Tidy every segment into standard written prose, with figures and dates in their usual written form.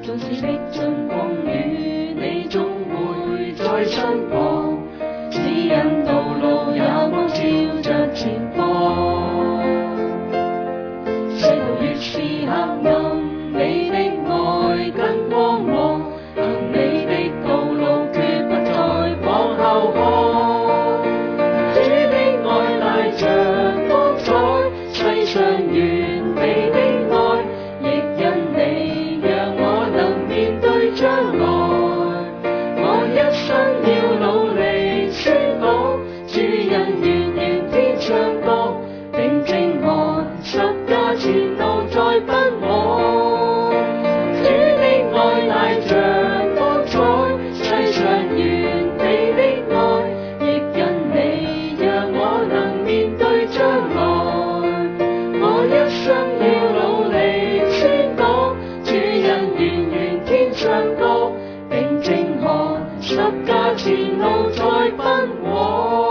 縱使歷盡風雨，你終會在身旁，指引道路也光照着前方。世途越是黑暗，你的愛更光芒，行你的道路決不再往後看。主的愛帶着光彩，世上完美的愛，亦因你讓我能面對將來。我一生要努力宣講，主恩源源天上國，定睛看十架前路再奔往。主的愛帶着光彩，世上完美的愛，亦因你讓我能面對將來。我一生要努力宣講，主恩源源天上國，定睛看十架前路再奔往。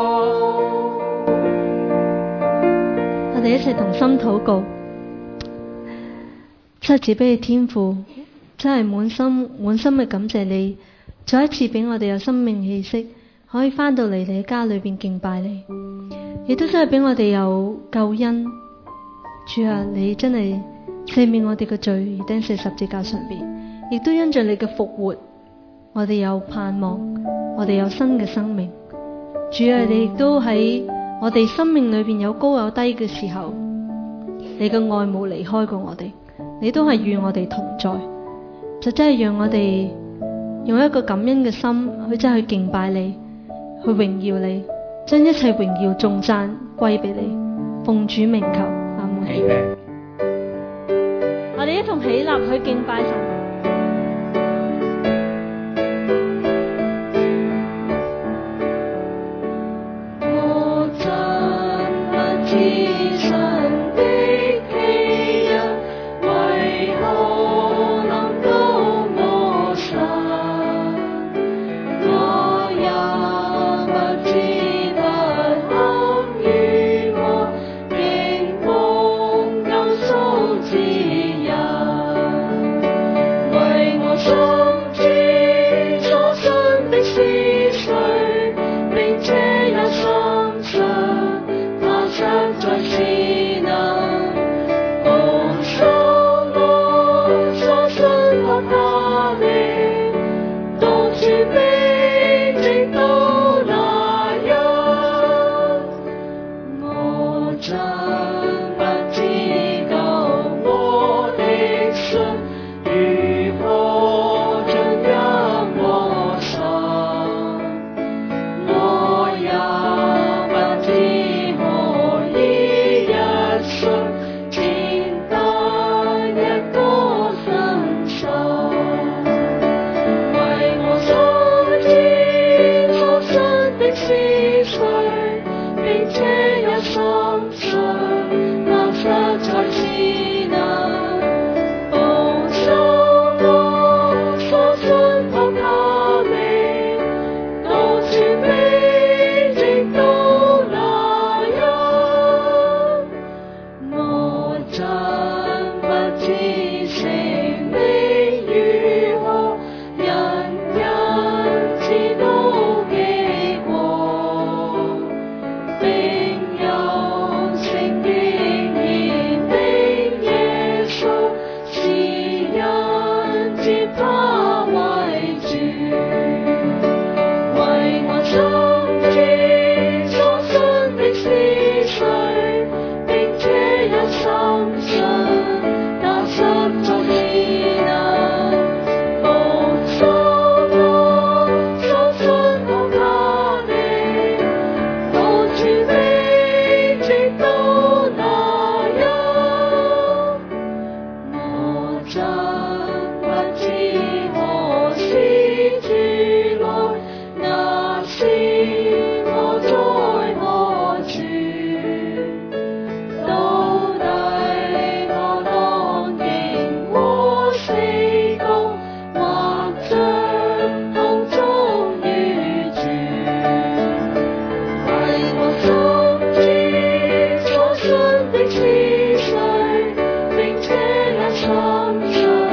我哋一齊同心禱告，真係慈悲嘅天父，真係滿心嘅感謝你，再一次俾我哋有生命氣息，可以翻到嚟你家裏邊敬拜你，亦都真係俾我哋有救恩。主啊，你真係赦免我哋嘅罪，而釘死十字架上邊，亦都因着你嘅復活，我哋有盼望，我哋有新嘅生命。主啊，你亦都喺我哋生命裏邊有高有低嘅時候，你嘅愛冇離開過我哋，你都係與我哋同在，就真係讓我哋用一個感恩嘅心去真係去敬拜你，去榮耀你，將一切榮耀頌讚歸俾你，奉主名求，阿門。我哋一同起立去敬拜神。 我真不知神的奇人為何臨到我身，我也不知不堪與我經過救贖之人，為我心知初生的是誰，並且也深信他實在是能保守我所信靠他的，到處必直到那日。我真不知道我的信如何進入我心，我也不知可以一生稱得一個身心，為我所知初生的是誰，並且也深信他實在是能保守我所信靠他的，到處必直到那日。我真不知勝利如何，人人知道經過，並有聖經言的耶穌，是人接他為主，為我心知初生的是誰，並且也深信他實在是能保守我所信靠他的，到處必直到那日。我真不知何時主來，那時我在何處，到底我當經過死谷，或將空中遇住，為我心知初生的是誰，並且也深信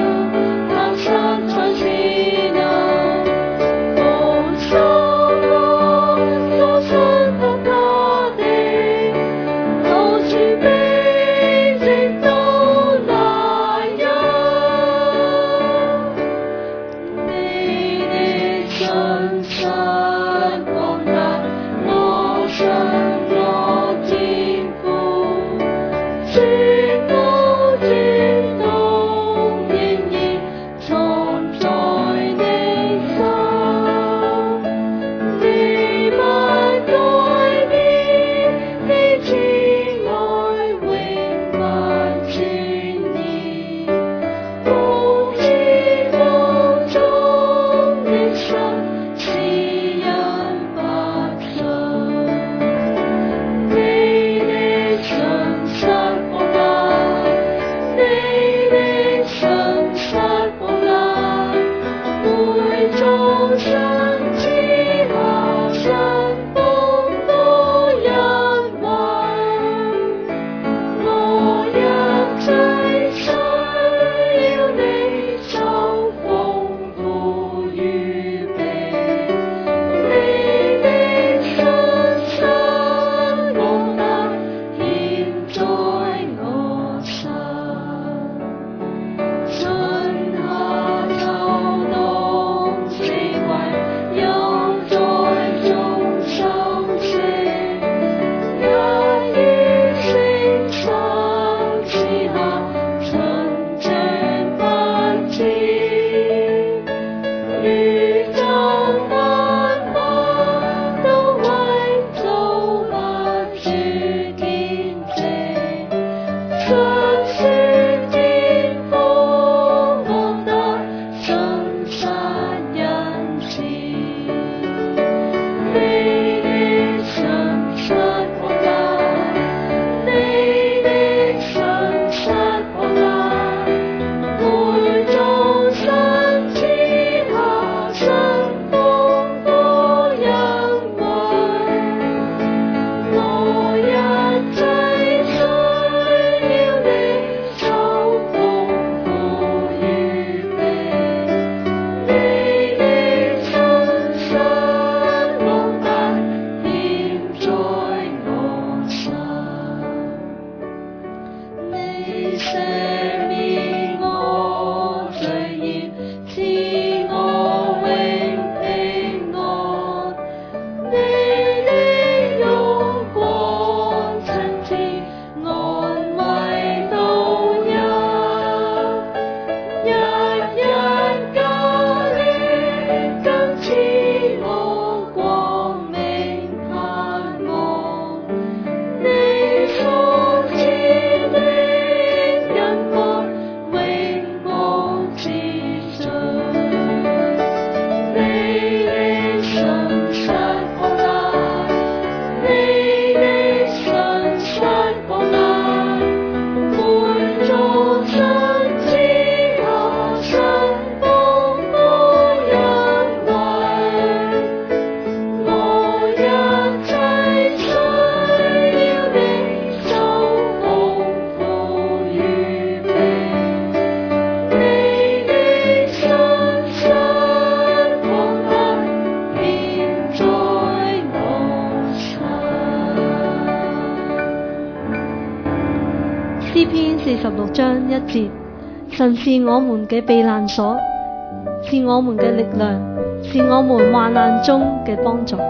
章1節，神是我們嘅避難所，是我們嘅力量，是我們患難中嘅幫助。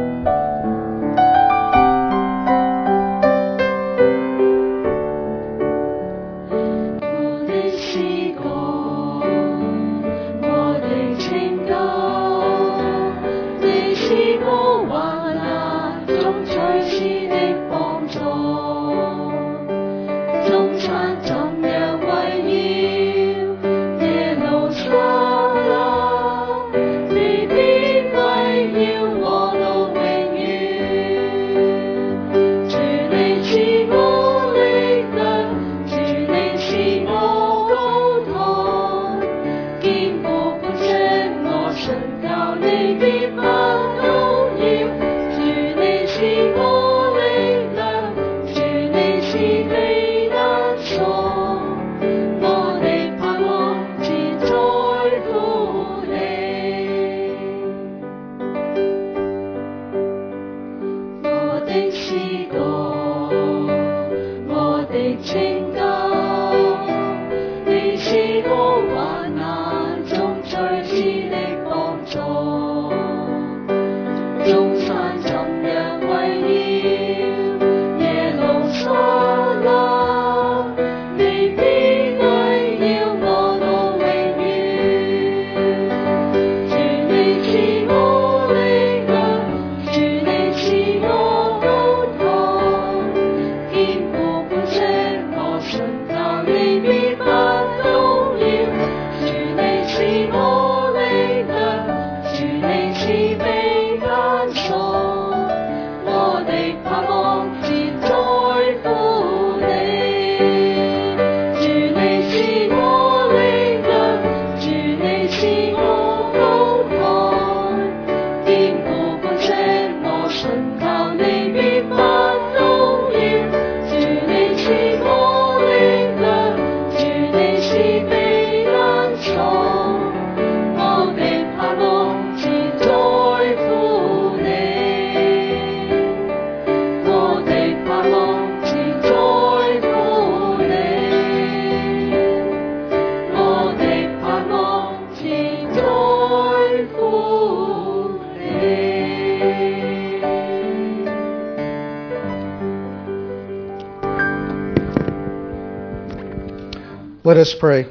Let us pray.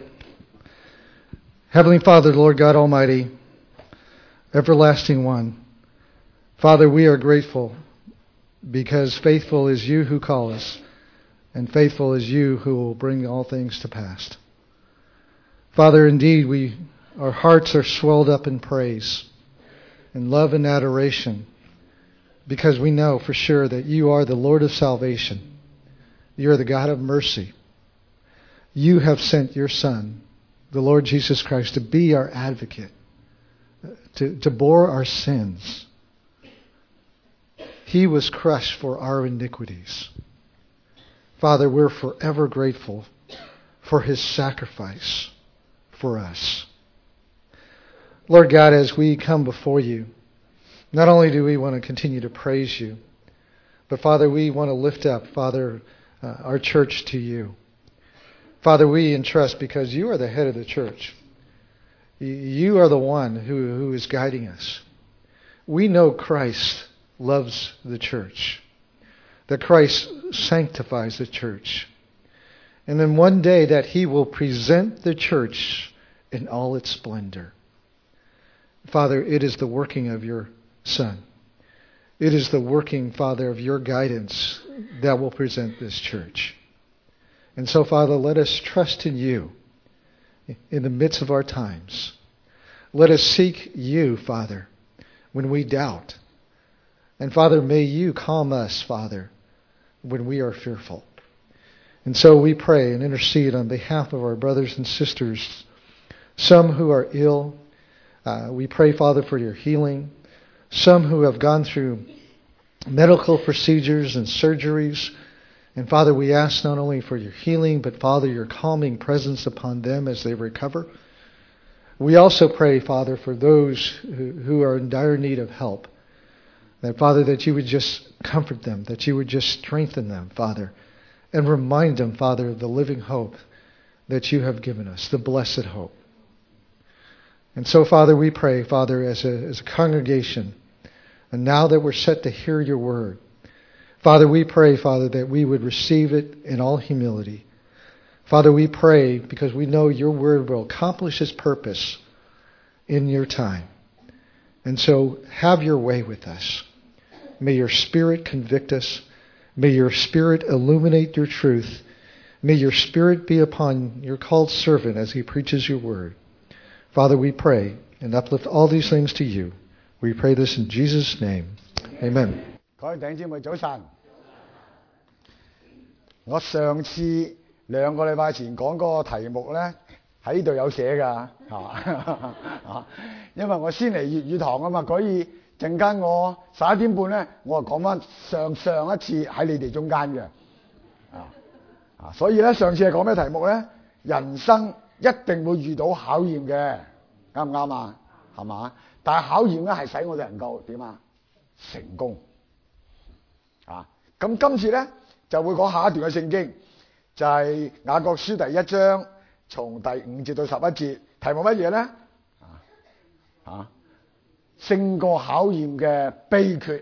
Heavenly Father, Lord God Almighty, everlasting one, Father, we are grateful because faithful is you who call us, and faithful is you who will bring all things to pass. Father, indeed, our hearts are swelled up in praise, in love and adoration, because we know for sure that you are the Lord of salvation. You are the God of mercy. You have sent your Son, the Lord Jesus Christ, to be our advocate, to bore our sins. He was crushed for our iniquities. Father, we're forever grateful for his sacrifice for us. Lord God, as we come before you, not only do we want to continue to praise you, but Father, we want to lift up, Father, our church to you. Father, we entrust because you are the head of the church. You are the one who is guiding us. We know Christ loves the church, that Christ sanctifies the church, and then one day that he will present the church in all its splendor. Father, it is the working of your Son. It is the working, Father, of your guidance that will present this church. And so, Father, let us trust in you in the midst of our times. Let us seek you, Father, when we doubt. And, Father, may you calm us, Father, when we are fearful. And so we pray and intercede on behalf of our brothers and sisters, some who are ill. We pray, Father, for your healing. Some who have gone through medical procedures and surgeries. And Father, we ask not only for your healing, but Father, your calming presence upon them as they recover. We also pray, Father, for those who are in dire need of help. That, Father, that you would just comfort them, that you would just strengthen them, Father, and remind them, Father, of the living hope that you have given us, the blessed hope. And so, Father, we pray, Father, as a congregation, and now that we're set to hear your word, Father, we pray, Father, that we would receive it in all humility. Father, we pray because we know your word will accomplish its purpose in your time. And so have your way with us. May your Spirit convict us. May your Spirit illuminate your truth. May your Spirit be upon your called servant as he preaches your word. Father, we pray and uplift all these things to you. We pray this in Jesus' name. Amen. 各位弟兄姊妹早晨。我上次2個禮拜前講嗰個題目咧，喺呢度有寫㗎，因為我先嚟粵語堂啊嘛，所以陣間我11點半咧，我就講翻上一次喺你哋中間嘅，所以咧上次係講咩題目咧？人生一定會遇到考驗嘅，啱唔啱啊？係嘛？但係考驗咧係使我哋能夠點啊？成功啊！咁今次咧就會講下一段嘅聖經，就係雅各書第1章，從第5節到11節，題目乜嘢咧？勝過考驗嘅秘訣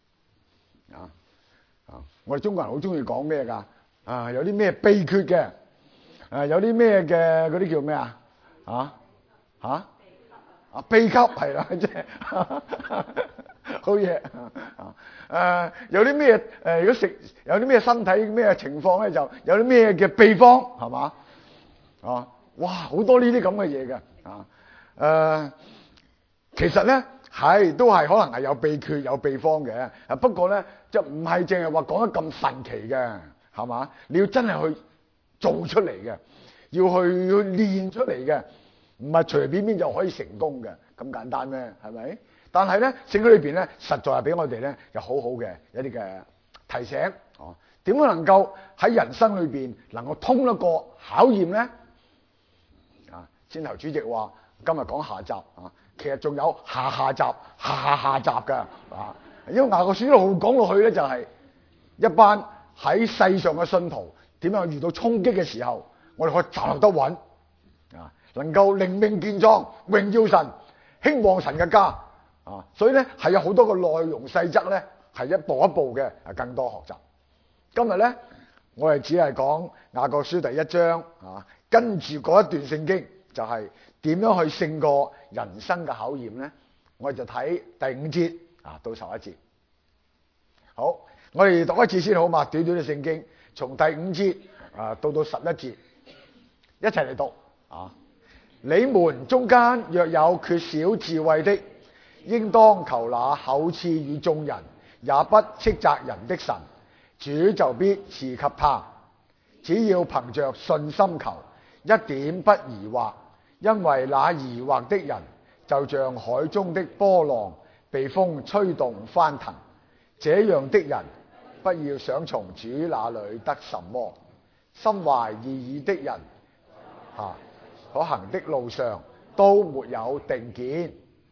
我哋中國人好中意講咩㗎？有啲咩秘訣嘅？有啲咩嘅嗰啲叫咩啊？秘笈係啦，即係好嘢有啲咩如果食有啲咩身體咩情況咧，就有啲咩嘅秘方係嘛？哇，好多呢啲咁嘅嘢嘅其實咧都係可能係有秘訣有秘方嘅，不過咧就唔係淨係話講得咁神奇嘅，係嘛？你要真係去做出嚟嘅，要去練出嚟嘅，唔係隨隨便便就可以成功嘅，咁簡單咩？係咪？但係咧聖經裏邊咧，實在係俾我哋咧有好好嘅一啲嘅提醒，點樣能夠喺人生裏邊能夠通得過考驗咧？先頭主席話今日講下集其實仲有下集下集㗎因為雅各書一路講落去咧，就係一班喺世上嘅信徒點樣遇到衝擊嘅時候，我哋可以站立得穩能夠靈命健壯，榮耀神，興旺神嘅家所以咧係有好多個內容細則咧，係一步一步嘅更多學習。今日咧我哋只係講雅各書第1章跟住嗰一段聖經就係點樣去勝過人生嘅考驗咧？我哋就睇第5節到11節。好，我哋讀一次先好嘛？短短嘅聖經，從第5節到11節，一齊嚟讀你們中間若有缺少智慧的，應當求那厚賜與眾人，也不斥責人的神，主就必賜給他。只要憑着信心求，一點不疑惑，因為那疑惑的人就像海中的波浪，被風吹動翻騰。這樣的人不要想從主那裏得什麼。心懷二意的人所行的路上都沒有定見。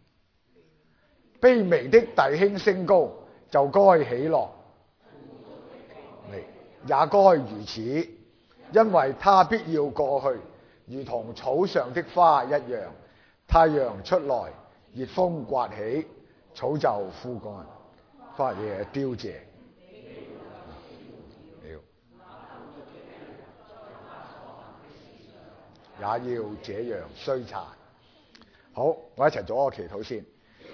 卑微的弟兄升高，就該喜樂，也該如此，因為他必要過去，如同草上的花一樣。太陽出來，熱風刮起，草就枯乾，花也凋謝。也要這樣衰殘。好，我一齊做一個祈禱先。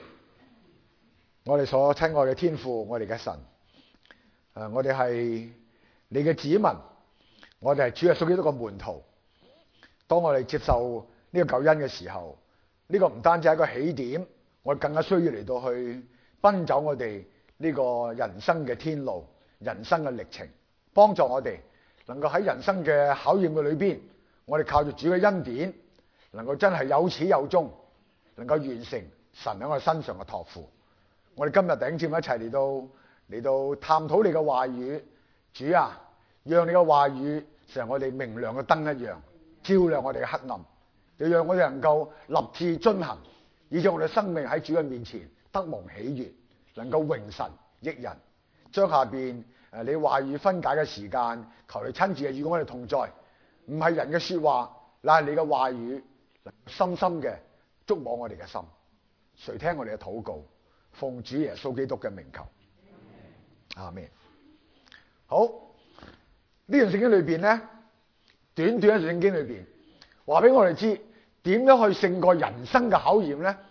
我哋所親愛嘅天父，我哋嘅神，我哋係你嘅子民，我哋係主耶穌基督嘅門徒。當我哋接受呢個救恩嘅時候，呢個唔單止係一個起點，我哋更加需要嚟到去奔走我哋呢個人生嘅天路、人生嘅歷程，幫助我哋能夠喺人生嘅考驗嘅裏邊，我哋靠住主嘅恩典，能夠真係有始有終，能夠完成神喺我哋身上嘅託付。我哋今日弟兄姊妹一齊嚟到探討你嘅話語，主啊，讓你嘅話語成為我哋明亮嘅燈一樣，照亮我哋嘅黑暗，又讓我哋能夠立志遵行，以致我哋生命喺主嘅面前得蒙喜悅，能夠榮神益人。將下邊你話語分解嘅時間，求你親自與我哋同在。 唔係人嘅說話，乃係你嘅話語，深深嘅觸摸我哋嘅心。垂聽我哋嘅禱告，奉主耶穌基督嘅名求，阿們。好，呢段聖經裏邊咧，短短一段聖經裏邊，話俾我哋知點樣去勝過人生嘅考驗咧？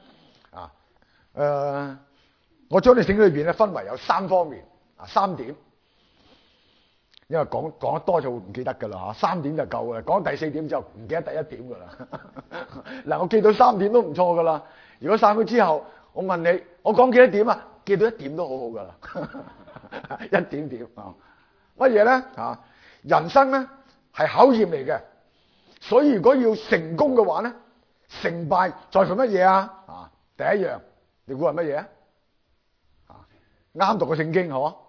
我將呢聖經裏邊咧分為有3方面，3點。因為講得多就會唔記得噶啦嚇，3點就夠啦。講第4點就唔記得第1點噶啦。嗱，我記到3點都唔錯噶啦。如果散咗之後，我問你，我講幾多點啊？記到1點都好好噶啦，一點點啊。乜嘢咧？人生咧係考驗嚟嘅，所以如果要成功嘅話咧，成敗在乎乜嘢啊？第一樣，你估係乜嘢啊？啱讀個聖經嗬，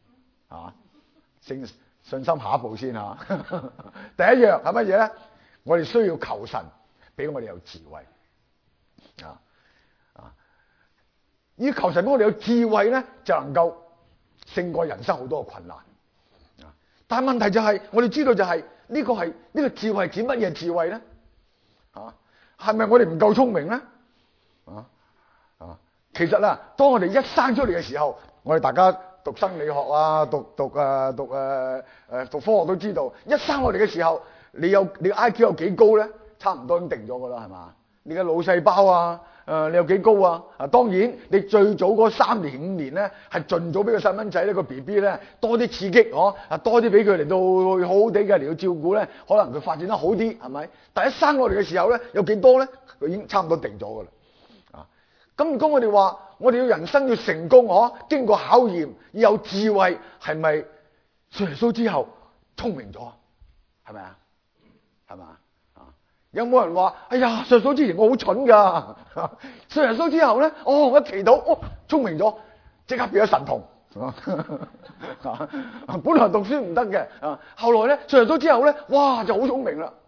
信心下一步先嚇。第一樣係乜嘢咧？我哋需要求神俾我哋有智慧。要求神俾我哋有智慧咧，就能夠勝過人生好多嘅困難。但係問題就係，我哋知道就係呢個智慧係指乜嘢智慧咧？係咪我哋唔夠聰明咧？其實啦，當我哋一生出嚟嘅時候，我哋大家讀生理學啊，讀科學都知道，一生我哋嘅時候，你 IQ 有幾高咧？差唔多已經定咗噶啦，係嘛？你嘅腦細胞啊，你有幾高啊？當然你最早嗰3年5年咧，係盡早俾個細蚊仔呢個 BB 咧多啲刺激，多啲俾佢嚟到好好地嘅嚟到照顧咧，可能佢發展得好啲，係咪？但一生我哋嘅時候咧，有幾多咧？佢已經差唔多定咗噶啦。咁如果我哋話我哋要人生要成功，經過考驗要有智慧，係咪信耶穌之後聰明咗？係咪啊？係嘛？有冇人話：哎呀，信耶穌之前我好蠢噶，信耶穌之後咧，我一祈禱，聰明咗，即刻變咗神童。本來讀書唔得嘅，後來咧信耶穌之後咧，哇就好聰明啦。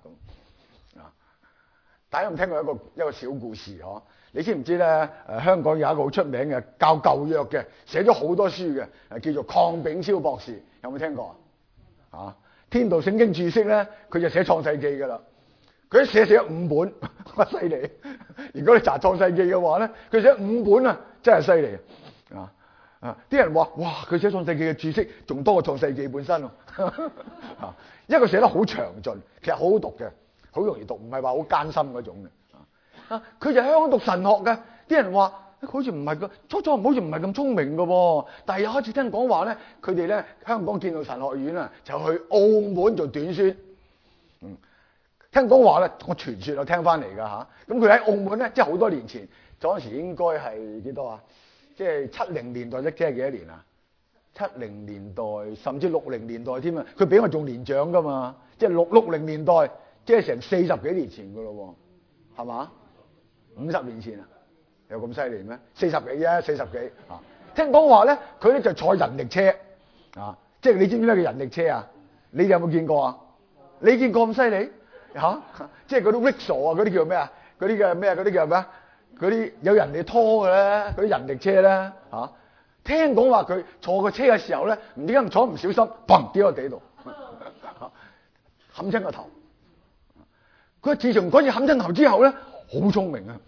大家有冇聽過一個小故事？你知唔知咧？香港有一個好出名嘅教舊約嘅，寫咗好多書嘅，叫做鄺炳超博士，有冇聽過啊？天道聖經注釋咧，佢就寫創世記噶啦，佢一寫咗5本，哇犀利！如果你查創世記嘅話咧，佢寫5本啊，真係犀利啊！啲人話：哇，佢寫創世記嘅注釋仲多過創世記本身咯。一個寫得好詳盡，其實好好讀嘅，好容易讀，唔係話好艱辛嗰種嘅。佢就喺香港讀神學嘅，啲人話好似唔係個初初好似唔係咁聰明嘅喎，但係又開始聽講話咧，佢哋咧香港建道神學院啊，就去澳門做短宣。聽講話咧，我傳説我聽翻嚟㗎嚇。咁佢喺澳門咧，即係好多年前，嗰陣時應該係幾多啊？即係70年代，即係幾多年啊？70年代甚至60年代添啊！佢比我仲年長㗎嘛，即係60年代，即係成40幾年前㗎咯喎，係嘛？50年前啊，有咁犀利咩？40幾啫，40幾啊！聽講話咧，佢咧就坐人力車啊，即係你知唔知咩叫人力車啊？你有冇見過啊？你見過咁犀利嚇？即係嗰啲 rickshaw 啊，嗰啲叫咩啊？嗰啲嘅咩？嗰啲叫咩？嗰啲有人嚟拖嘅咧，嗰啲人力車咧嚇。聽講話佢坐個車嘅時候咧，唔知點解坐唔小心，砰跌落地度，冚親個頭。佢自從嗰次冚親頭之後咧，好聰明啊！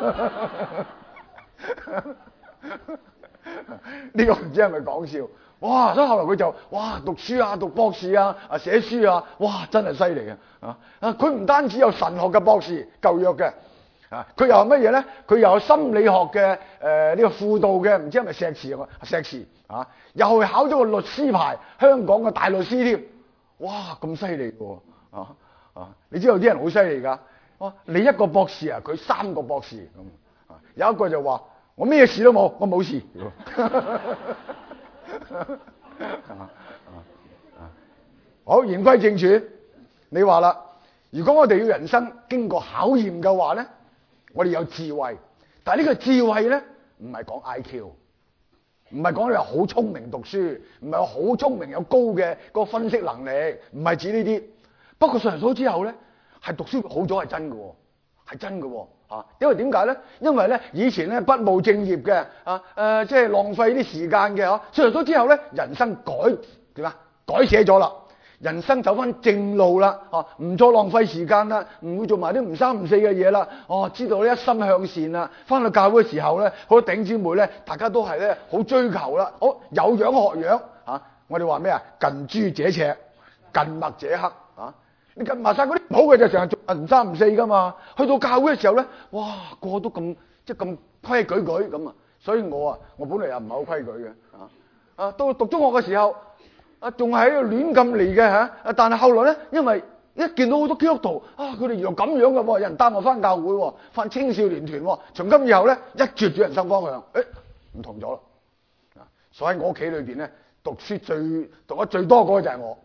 呢個唔知係咪講笑？哇！所以後來佢就讀書啊，讀博士啊，寫書啊，哇！真係犀利啊！佢唔單止有神學嘅博士，舊約嘅佢又係乜嘢咧？佢又有心理學嘅呢個輔導嘅，唔知係咪碩士啊？又去考咗個律師牌，香港嘅大律師添。哇！咁犀利喎！你知道啲人好犀利㗎？你一個博士啊，佢3個博士咁。有一個就話：我咩事都冇，我冇事。好，言歸正傳，你話啦，如果我哋要人生經過考驗嘅話咧，我哋有智慧，但係呢個智慧咧，唔係講 IQ， 唔係講你話好聰明讀書，唔係話好聰明有高嘅個分析能力，唔係指呢啲。不過信耶穌之後咧，係讀書好咗係真嘅，係真嘅啊！因為點解咧？因為咧以前咧不務正業嘅即係浪費啲時間嘅信耶穌之後咧，人生改寫咗啦。 人生走翻正路啦，唔再浪費時間啦，唔會做埋啲唔三唔四嘅嘢啦，知道呢一心向善啦。翻到教會嘅時候咧，好多弟兄姊妹咧，大家都係咧好追求啦，有樣學樣我哋話咩啊？近朱者赤，近墨者黑你近埋晒嗰啲唔好嘅就成日做唔三唔四噶嘛。去到教會嘅時候咧，哇，個個都咁即係咁規矩咁啊。所以我本來又唔係好規矩嘅到讀中學嘅時候仲係喺度亂咁嚟嘅但係後來咧，因為一見到好多基督徒佢哋原來咁樣嘅喎，有人帶我翻教會翻青少年團從今以後咧一轉人生方向唔同咗啦所以我屋企裏邊咧讀得最多嗰個就係我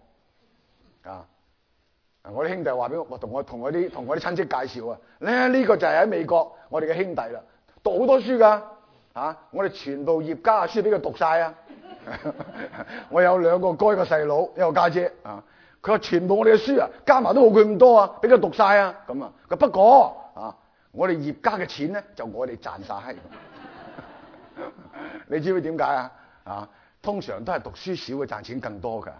我啲兄弟話俾我同我啲親戚介紹呢個就係喺美國我哋嘅兄弟啦，讀好多書㗎我哋全部葉家書俾佢讀晒我有2個哥，一個細佬，一個家姐佢話全部我哋嘅書加埋都冇佢咁多俾佢讀晒咁不過我哋葉家嘅錢咧就我哋賺晒你知唔知點解通常都係讀書少嘅賺錢更多㗎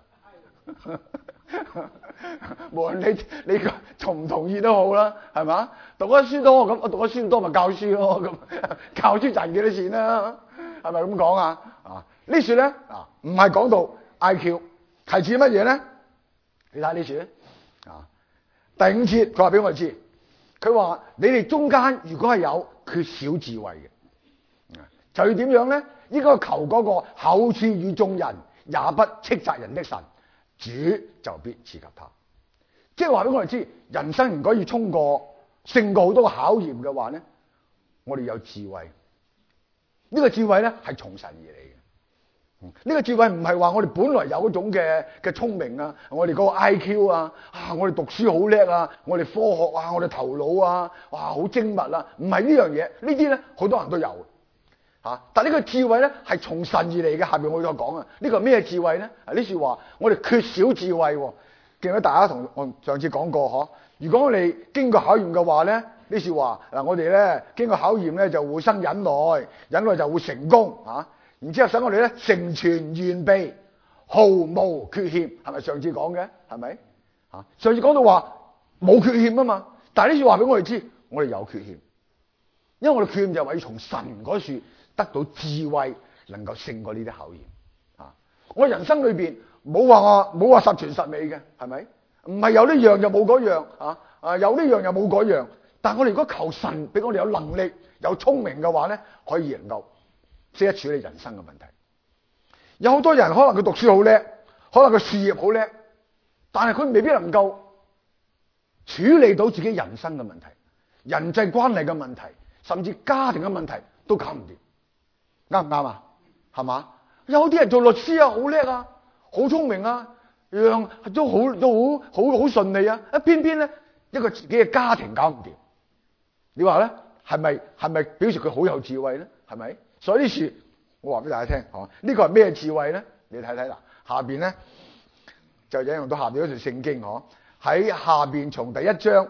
無論你同唔同意都好啦，係嘛？讀得書多咁，我讀得書多咪教書咯，咁教書賺幾多錢啦？係咪咁講呢書咧唔係講到 IQ， 係指乜嘢咧？你睇呢書第5節佢話俾我哋知，佢話你哋中間如果係有缺少智慧嘅，就要點樣咧？應該求嗰個厚賜與眾人，也不斥責人的神。主就必賜給他，即係話俾我哋知，人生如果要勝過好多個考驗嘅話咧，我哋有智慧。呢個智慧咧係從神而嚟嘅。呢個智慧唔係話我哋本來有嗰種嘅聰明我哋嗰個 IQ 我哋讀書好叻我哋科學我哋頭腦哇好精密唔係呢樣嘢，呢啲咧好多人都有。但呢個智慧咧係從神而嚟嘅，下邊我再講呢個係咩智慧咧？呢說話我哋缺少智慧記得大家同我上次講過如果我哋經過考驗嘅話咧，呢說話我哋咧經過考驗咧就會生忍耐，忍耐就會成功然之後使我哋咧成全完備，毫無缺欠，係咪上次講嘅？係咪上次講到話冇缺欠嘛，但係呢說話俾我哋知我哋有缺欠，因為我哋缺欠就係要從神嗰處得到智慧，能夠勝過呢啲考驗我人生裏邊冇話十全十美嘅，係咪？唔係有呢樣就冇嗰樣有呢樣又冇嗰樣。但係我哋如果求神俾我哋有能力、有聰明嘅話咧，可以能夠識得處理人生嘅問題。有好多人可能佢讀書好叻，可能佢事業好叻，但係佢未必能夠處理到自己人生嘅問題、人際關係嘅問題，甚至家庭嘅問題都搞唔掂。啱唔啱係嘛？有啲人做律師好叻好聰明樣都好順利偏偏咧一個自己嘅家庭搞唔掂。你話咧係咪表示佢好有智慧咧？係咪？所以呢處我話俾大家聽呢個係咩智慧咧？你睇睇下邊咧就引用到下邊嗰段聖經喺下邊從第1章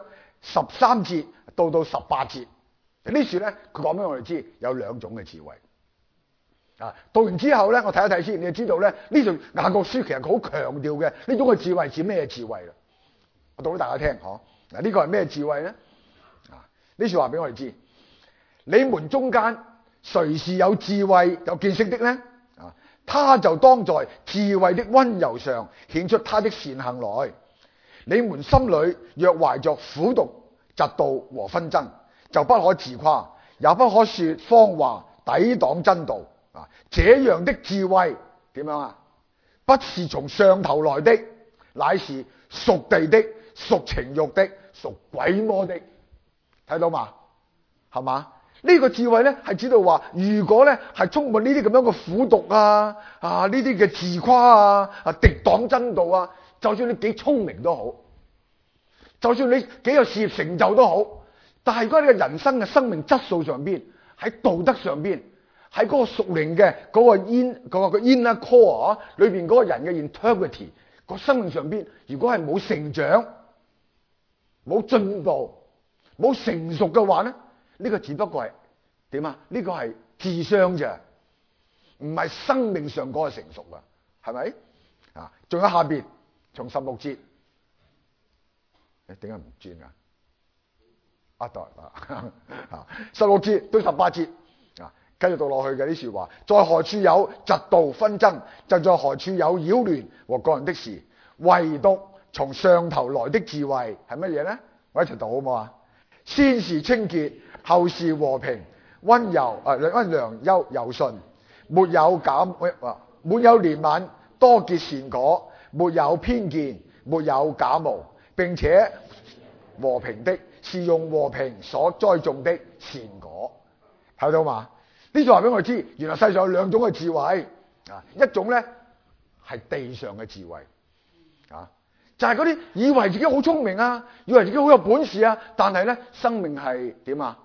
13節到18節呢處咧佢講俾我哋知有2種嘅智慧。讀完之後咧，我睇一睇先，你就知道咧呢度雅各書其實佢好強調嘅呢種嘅智慧指咩智慧啦？我讀俾大家聽，呢個係咩智慧咧？呢句話俾我哋知，你們中間誰是有智慧有見識的呢？他就當在智慧的溫柔上顯出他的善行來。你們心裏若懷着苦毒、嫉妒和紛爭，就不可自誇，也不可說謊話，抵擋真道。這樣的智慧點樣不是從上頭來的，乃是屬地的、屬情欲的、屬鬼魔的。睇到嘛？係嘛？呢個智慧咧係指到話，如果咧係充滿呢啲咁樣嘅苦毒呢啲嘅自誇敵擋真道就算你幾聰明都好，就算你幾有事業成就都好，但係如果你嘅人生嘅生命質素上邊，喺道德上邊，喺嗰個屬靈嘅嗰個 inner core 裏邊嗰個人嘅 integrity 個生命上邊，如果係冇成長、冇進步、冇成熟嘅話咧，呢個只不過係點呢個係智商咋，唔係生命上嗰個成熟係咪？仲有下邊從16節，點解唔轉啊？對啊，16節到18節啊，繼續讀落去嘅啲說話，在何處有嫉妒紛爭，就在何處有擾亂和各樣的事。唯獨從上頭來的智慧係乜嘢呢？我一齊讀好唔好啊？先是清潔，後是和平，溫良柔順，沒有憐憫，多結善果，沒有偏見，沒有假冒，並且和平的是用和平所栽種的善果。睇到嘛？呢句話俾我知，原來世上有兩種嘅智慧啊，一種咧係地上嘅智慧啊，就係嗰啲以為自己好聰明啊，以為自己好有本事啊，但係咧生命係點啊？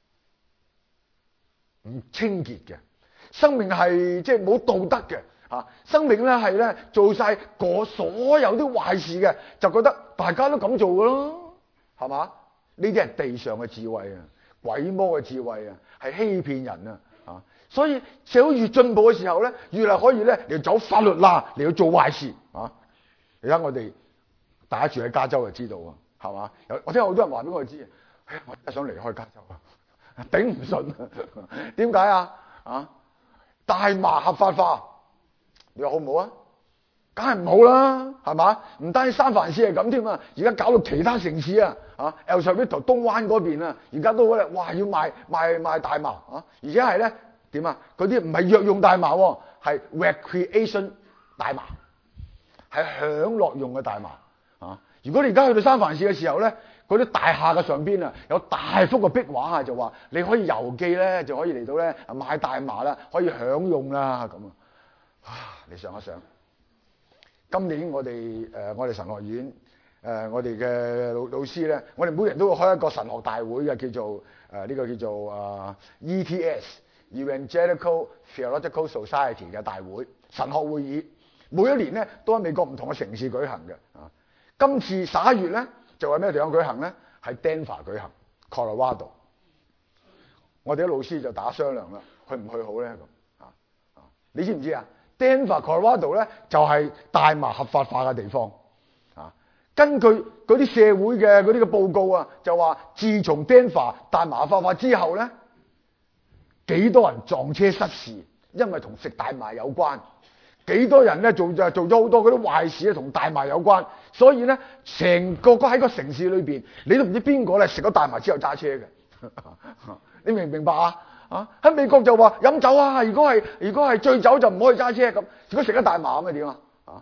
唔清潔嘅，生命係即係冇道德嘅啊，生命咧係咧做晒所有啲壞事嘅，就覺得大家都咁做㗎咯，係嘛？呢啲係地上嘅智慧啊，鬼魔嘅智慧啊，係欺騙人啊！所以社會越進步嘅時候咧，越係可以咧嚟走法律啦，嚟去做壞事啊！而家我哋大家住喺加州就知道啊，係嘛？我聽好多人話俾我知，我真係想離開加州啊，頂唔順啊！點解啊？大麻合法化，你話好唔好啊？梗係唔好啦，係嘛？唔單止三藩市係咁添啊，而家搞到其他城市啊，El Segundo東灣嗰邊啊，而家都咧，哇，要賣大麻啊！而且係咧點啊？嗰啲唔係藥用大麻，係 recreation 大麻，係享樂用嘅大麻啊！如果你而家去到三藩市嘅時候咧，嗰啲大廈嘅上邊啊，有大幅嘅壁畫啊，就話你可以郵寄咧，就可以嚟到咧買大麻啦，可以享用啦咁啊！你想一想。今年我哋神學院我哋嘅老師咧，我哋每人都會開一個神學大會嘅，叫做呢個叫做ETS Evangelical Theological Society 嘅大會神學會議，每一年咧都喺美國唔同嘅城市舉行嘅啊。今次11月咧就喺咩地方舉行咧？喺 Denver 舉行 ，Colorado。我哋啲老師就打商量啦，去唔去好咧咁啊？你知唔知啊？Denver Colorado 咧就係大麻合法化嘅地方啊！根據嗰啲社會嘅嗰啲嘅報告啊，就話自從 Denver 大麻合法化之後咧，幾多人撞車失事，因為同食大麻有關；幾多人咧做咗好多嗰啲壞事咧，同大麻有關。所以咧，成個喺個城市裏邊，你都唔知邊個咧食咗大麻之後揸車嘅。你明唔明白啊？喺美國就話飲酒啊，如果係醉酒就唔可以揸車咁。如果食咗大麻咁點啊？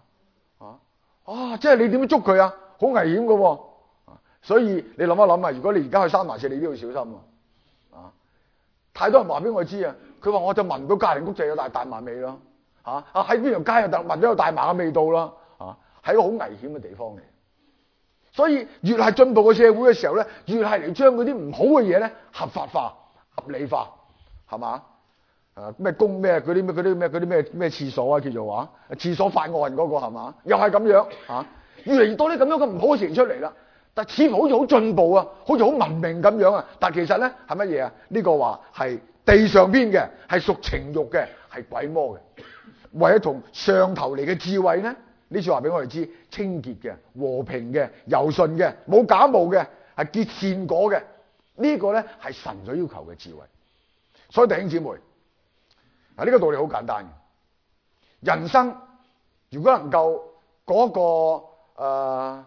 即係你點樣捉佢啊？好危險㗎喎！所以你諗一諗啊，如果你而家去三藩市，你都要小心啊！太多人話俾我知啊，佢話我就聞到嘉玲谷就有大麻味咯，喺邊條街又聞到有大麻嘅味道啦，係一個好危險嘅地方嚟。所以越係進步嘅社會嘅時候咧，越係嚟將嗰啲唔好嘅嘢咧合法化、合理化。係嘛？咩公咩嗰啲咩廁所啊，叫做話廁所法案嗰個係嘛？又係咁樣越嚟越多啲咁樣嘅唔好嘅事情出嚟啦。但似乎好似好進步啊，好似好文明咁樣啊。但其實咧係乜嘢啊？呢個話係地上邊嘅，係屬情慾嘅，係鬼魔嘅。為咗同上頭嚟嘅智慧咧，呢句話俾我哋知，清潔嘅、和平嘅、柔順嘅、冇假冒嘅，係結善果嘅。呢個咧係神所要求嘅智慧。所以弟兄姊妹，呢個道理好簡單嘅。人生如果能夠嗰個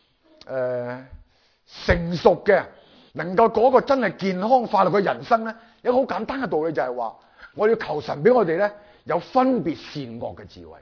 成熟嘅，能夠嗰個真係健康快樂嘅人生咧，有一個好簡單嘅道理就係話，我要求神俾我哋咧有分別善惡嘅智慧，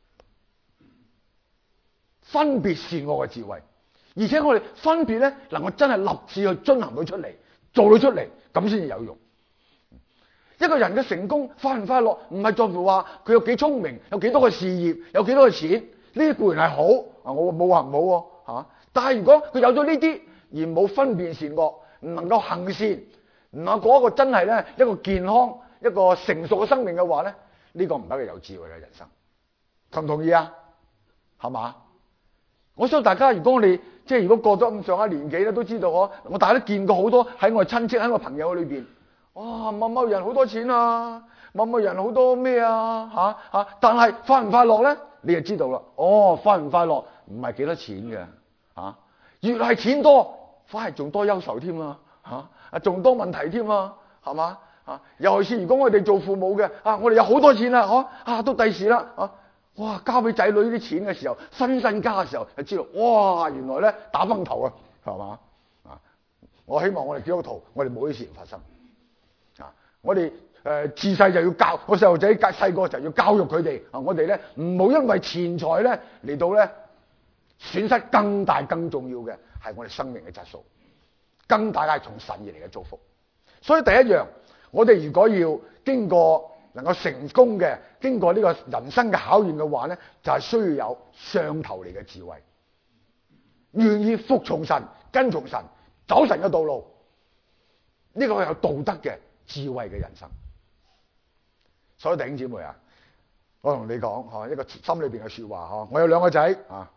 分別善惡嘅智慧，而且我哋分別咧能夠真係立志去遵行到出嚟，做到出嚟，咁先至有用。一個人嘅成功快唔快樂，唔係在乎話佢有幾聰明，有幾多個事業，有幾多個錢，呢啲固然係好，我冇話唔好但係如果佢有咗呢啲，而冇分辨善惡，唔能夠行善，唔能夠過一個真係咧一個健康、一個成熟嘅生命嘅話咧，呢個唔係一個有智慧嘅人生，同唔同意啊？係嘛？我想大家如果我哋如果過咗咁上下年紀咧，都知道我大家都見過好多喺我親戚喺我朋友裏邊。某人好多錢啊，某人好多咩啊，但係快唔快樂咧？你就知道啦。快唔快樂唔係幾多錢嘅，越係錢多，反而仲多憂愁添啊，仲多問題添啊，係嘛？尤其是如果我哋做父母嘅，我哋有好多錢啦，到第時啦，哇，交俾仔女啲錢嘅時候，新身家嘅時候，就知道，哇，原來咧打崩頭啊，係嘛？我希望我哋基督徒，我哋冇呢啲事情發生。我哋自細就要教個細路仔，細個就要教育佢哋。我哋咧唔好因為錢財咧嚟到咧損失更大更重要嘅係我哋生命嘅質素，更大嘅係從神而嚟嘅祝福。所以第一樣，我哋如果要經過能夠成功嘅，經過呢個人生嘅考驗嘅話咧，就係需要有上頭嚟嘅智慧，願意服從神、跟從神、走神嘅道路。呢個係有道德嘅智慧嘅人生。所以弟兄姊妹啊，我同你講一個心裏邊嘅說話。我有兩個仔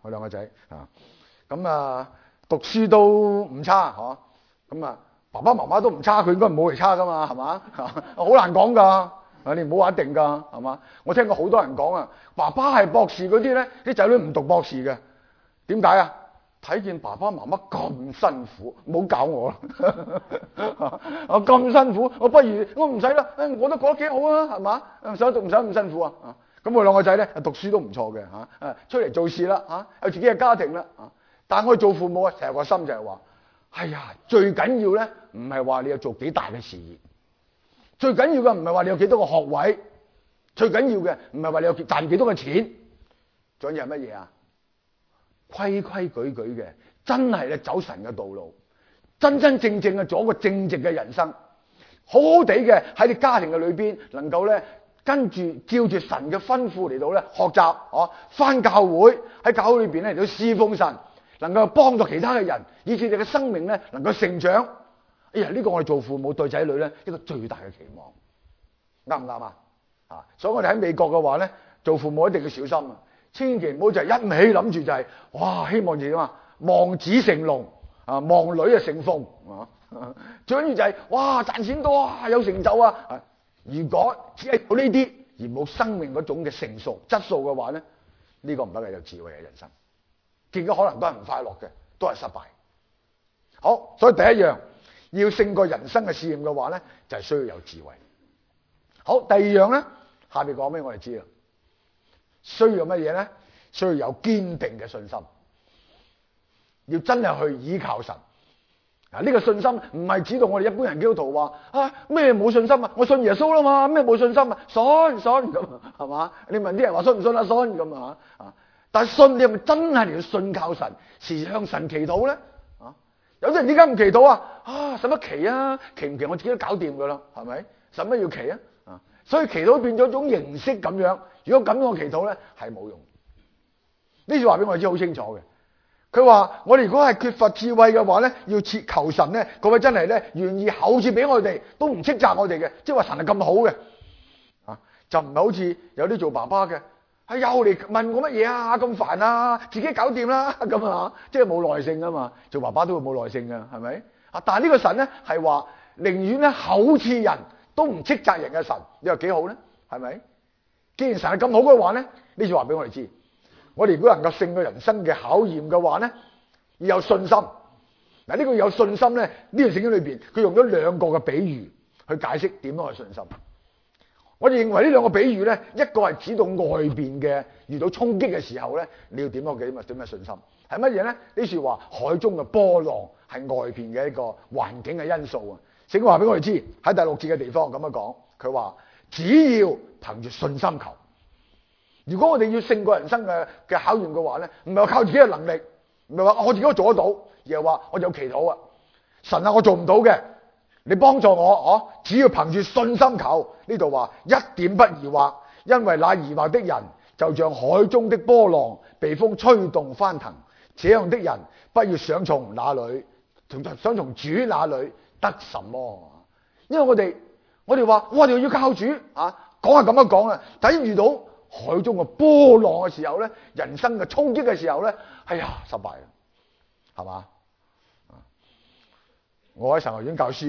咁讀書都唔差咁爸爸媽媽都唔差，佢應該唔冇嚟差噶嘛，係嘛？好難講噶，你唔好話一定噶，係嘛？我聽過好多人講爸爸係博士嗰啲咧，啲仔女唔讀博士嘅，點解啊？睇見爸爸媽媽咁辛苦，唔好搞我啦！我咁辛苦，我不如我唔使啦，我都覺得幾好啊，係嘛？唔使咁辛苦啊！咁我兩個仔咧讀書都唔錯嘅出嚟做事啦有自己嘅家庭啦但係我哋做父母成日個心就係話，哎呀，最緊要咧唔係話你有做幾大嘅事業，最緊要嘅唔係話你有幾多個學位，最緊要嘅唔係話你有賺幾多嘅錢，仲有係乜嘢啊？規規矩矩嘅，真係咧走神嘅道路，真真正正嘅做一個正直嘅人生，好好地嘅喺你家庭嘅裏邊，能夠咧跟住照住神嘅吩咐嚟到咧學習，返教會喺教會裏邊咧嚟到侍奉神，能夠幫助其他嘅人，以致你嘅生命咧能夠成長。哎呀，呢個我哋做父母對仔女咧一個最大嘅期望，啱唔啱啊？所以我哋喺美國嘅話咧，做父母一定要小心千祈唔好就係一味諗住就係哇，希望點望子成龍望女成鳳最緊要就係哇賺錢多有成就如果只係有呢啲而冇生命嗰種嘅成熟質素嘅話咧，呢個唔係有智慧嘅人生，結果可能都係唔快樂嘅，都係失敗。好，所以第一樣要勝過人生嘅試驗嘅話咧，就係需要有智慧。好，第二樣咧，下邊講咩我哋知啦。需要乜嘢咧？需要有堅定嘅信心，要真係去依靠神。呢個信心唔係指到我哋一般人基督徒話咩冇信心我信耶穌啦嘛，咩冇信心信咁係嘛？你問啲人話信唔信信咁但係信你係咪真係嚟信靠神，時向神祈禱咧？有啲人點解唔祈禱使乜祈啊？祈唔祈我自己都搞掂噶啦，係咪？使乜要祈啊？所以祈禱變咗一種形式咁樣。如果咁樣嘅祈禱咧，係冇用。呢句話俾我知好清楚嘅。佢話我哋如果係缺乏智慧嘅話咧，要切求神咧，嗰位真係咧願意厚賜俾我哋，都唔斥責我哋嘅，即係話神係咁好嘅就唔係好似有啲做爸爸嘅又嚟問我乜嘢咁煩自己搞掂啦咁即係冇耐性啊嘛。做爸爸都會冇耐性噶，係咪但係呢個神咧係話寧願咧厚賜人都唔斥責人嘅神，你話幾好咧？係咪？既然神係咁好嘅話咧，呢句話俾我哋知，我哋如果能夠勝過人生嘅考驗嘅話咧，要有信心。嗱，呢個有信心咧，呢段聖經裏邊佢用咗兩個嘅比喻去解釋點樣去信心。我哋認為呢兩個比喻咧，一個係指到外邊嘅遇到衝擊嘅時候咧，你要點樣信心？係乜嘢咧？呢句話海中嘅波浪係外邊嘅一個環境嘅因素聖經話俾我哋知喺第6節嘅地方咁樣講，佢話只要憑住信心求。如果我哋要勝過人生嘅考驗嘅話咧，唔係話靠自己嘅能力，唔係話我自己都做得到，而係話我有祈禱神我做唔到嘅，你幫助我只要憑住信心求。呢度話一點不疑惑，因為那疑惑的人就像海中的波浪被風吹動翻騰，這樣的人不要想從那裏，想從主那裏得什麼。因為我哋話我哋要靠主講係咁樣講但係遇到海中嘅波浪嘅時候咧，人生嘅衝擊嘅時候咧，哎呀失敗啦，係嘛？我喺神學院教書，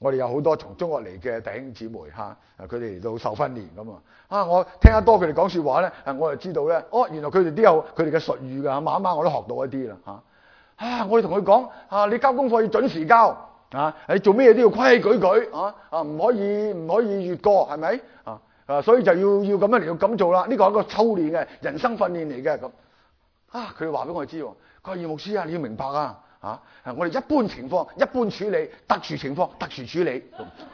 我哋有好多從中國嚟嘅弟兄姊妹嚇，佢哋嚟到受訓練咁啊！我聽得多佢哋講説話咧，我就知道咧，原來佢哋都有佢哋嘅術語㗎，慢慢我都學到一啲啦嚇。我哋同佢講你交功課要準時交你做咩嘢都要規矩唔可以越過，係咪所以就要咁樣嚟到咁做啦。呢個係一個操練嘅人生訓練嚟嘅咁。佢哋話俾我知，佢話葉牧師啊，你要明白我哋一般情況一般處理，特殊情況特殊處理。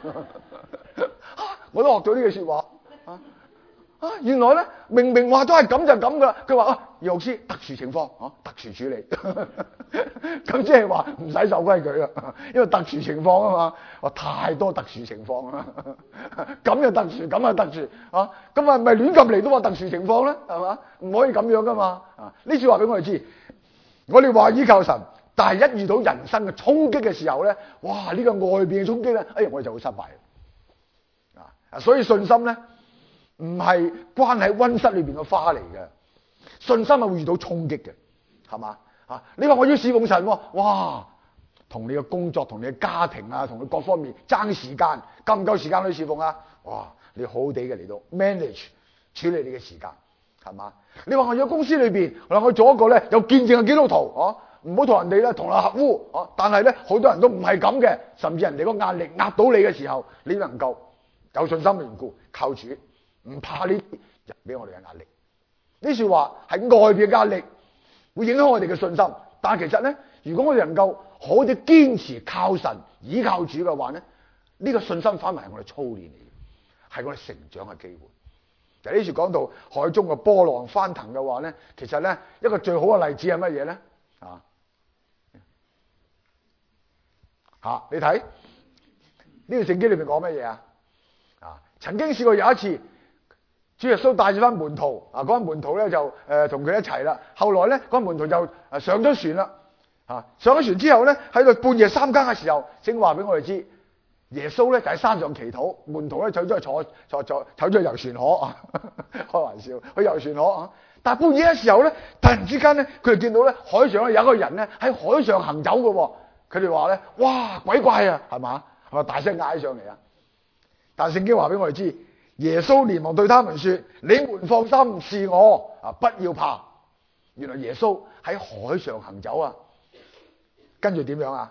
我都學到呢句説話原來咧明明話都係咁就咁噶啦。佢話葉牧師特殊情況特殊處理，咁即係話唔使守規矩啦，因為特殊情況啊嘛。我太多特殊情況啦，咁又特殊，咁又特殊咁咪亂咁嚟都話特殊情況咧，係嘛？唔可以咁樣噶嘛。呢句話俾我哋知，我哋話依靠神。但係一遇到人生嘅衝擊嘅時候咧，哇！呢個外邊嘅衝擊咧，我哋就會失敗所以信心咧唔係關喺溫室裏邊嘅花嚟嘅，信心係會遇到衝擊嘅，係嘛？你話我要侍奉神哇！同你嘅工作、同你嘅家庭同你各方面爭時間，夠唔夠時間去侍奉哇！你好好地嘅嚟到 manage 處理你嘅時間，係嘛？你話我要公司裏邊，我做一個咧有見證嘅基督徒唔好同人哋咧同流合污但係咧好多人都唔係咁嘅，甚至人哋個壓力壓到你嘅時候，你能夠有信心嘅緣故，靠主，唔怕呢啲人俾我哋嘅壓力。呢說話係外邊嘅壓力會影響我哋嘅信心，但係其實咧，如果我哋能夠好啲堅持靠神、倚靠主嘅話咧，呢個信心反為係我哋操練嚟嘅，係我哋成長嘅機會。就呢處講到海中嘅波浪翻騰嘅話咧，其實咧一個最好嘅例子係乜嘢咧？你睇呢個聖經裏面講乜嘢曾經試過有一次，主耶穌帶住班門徒嗰班門徒咧就同佢一齊啦。後來咧嗰班門徒就上咗船啦。上咗船之後咧，喺度半夜三更嘅時候，聖話俾我哋知，耶穌咧就喺山上祈禱，門徒咧走咗去走咗去遊船河開玩笑，去遊船河但係半夜嘅時候咧，突然之間咧，佢哋見到咧海上咧有一個人咧喺海上行走嘅。佢哋話咧，哇，鬼怪係嘛？大聲嗌上嚟但係聖經話俾我哋知，耶穌連忙對他們說：你們放心，是我不要怕。原來耶穌喺海上行走跟住點樣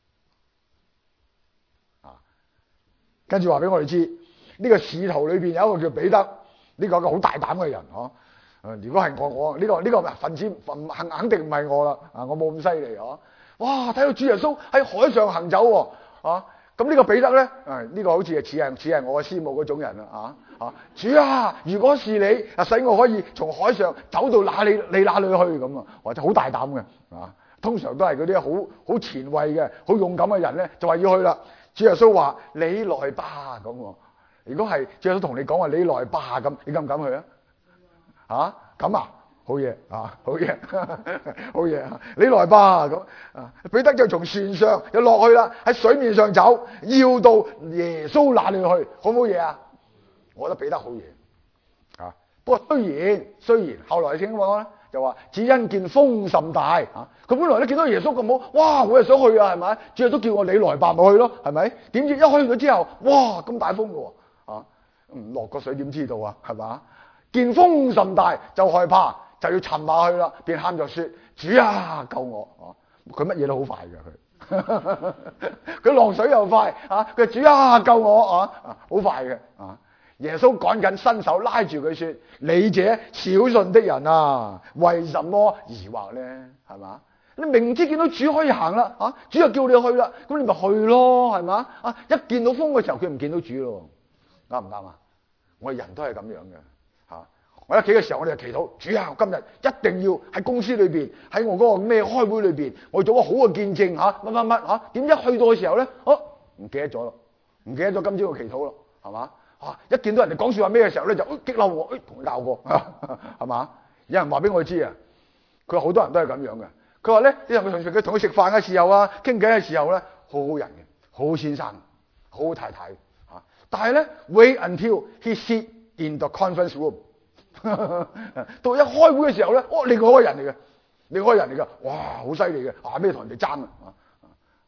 跟住話俾我哋知，呢個使徒裏邊有一個叫彼得，呢個係一個好大膽嘅人如果係我呢個分子肯定唔係我啦我冇咁犀利哇！睇到主耶穌喺海上行走咁呢個彼得咧呢個好似似係我嘅師母嗰種人主如果是你使我可以從海上走到哪裏去咁或者好大膽嘅通常都係嗰啲好前衛嘅好勇敢嘅人咧，就話要去啦。主耶穌話：你來吧咁。如果係主耶穌同你講話你來吧咁，你敢唔敢去咁好嘢好嘢好嘢你來吧咁彼得就從船上又落去啦，喺水面上走，要到耶穌那裏去，好唔好嘢我覺得彼得好嘢不過雖然後來先講咧，就話只因見風甚大佢本來咧見到耶穌咁好，哇！我又想去係咪？主耶穌叫我你來吧，咪去咯，係咪？點知一去咗之後，哇！咁大風嘅唔落個水點知道係嘛？見風甚大就害怕，就要沉下去啦，便喊着說：主救我！佢乜嘢都好快嘅佢落水又快佢主救我好快嘅耶穌趕緊伸手拉住佢說：你這小信的人為什麼疑惑呢？係嘛？你明知見到主可以行啦主又叫你去啦，咁你咪去咯，係嘛？一見到風嘅時候，佢唔見到主咯，啱唔啱我哋人都係咁樣嘅我一企嘅時候，我哋就祈禱：主今日一定要喺公司裏邊，喺我嗰個咩開會裏邊，我做個好嘅見證乜點一去到嘅時候咧，唔記得咗咯，唔記得咗今朝嘅祈禱咯，係嘛？一見到人哋講說話咩嘅時候咧，就激嬲我，同佢鬧過，係嘛？有人話俾我知佢話好多人都係咁樣嘅。佢話咧，啲人佢同佢食飯嘅時候傾偈嘅時候咧，好好人嘅，好好先生，好好太太但係咧 wait until he sit in the conference room 到一開會嘅時候咧，另外一個人嚟嘅，哇，好犀利嘅，咩同人哋爭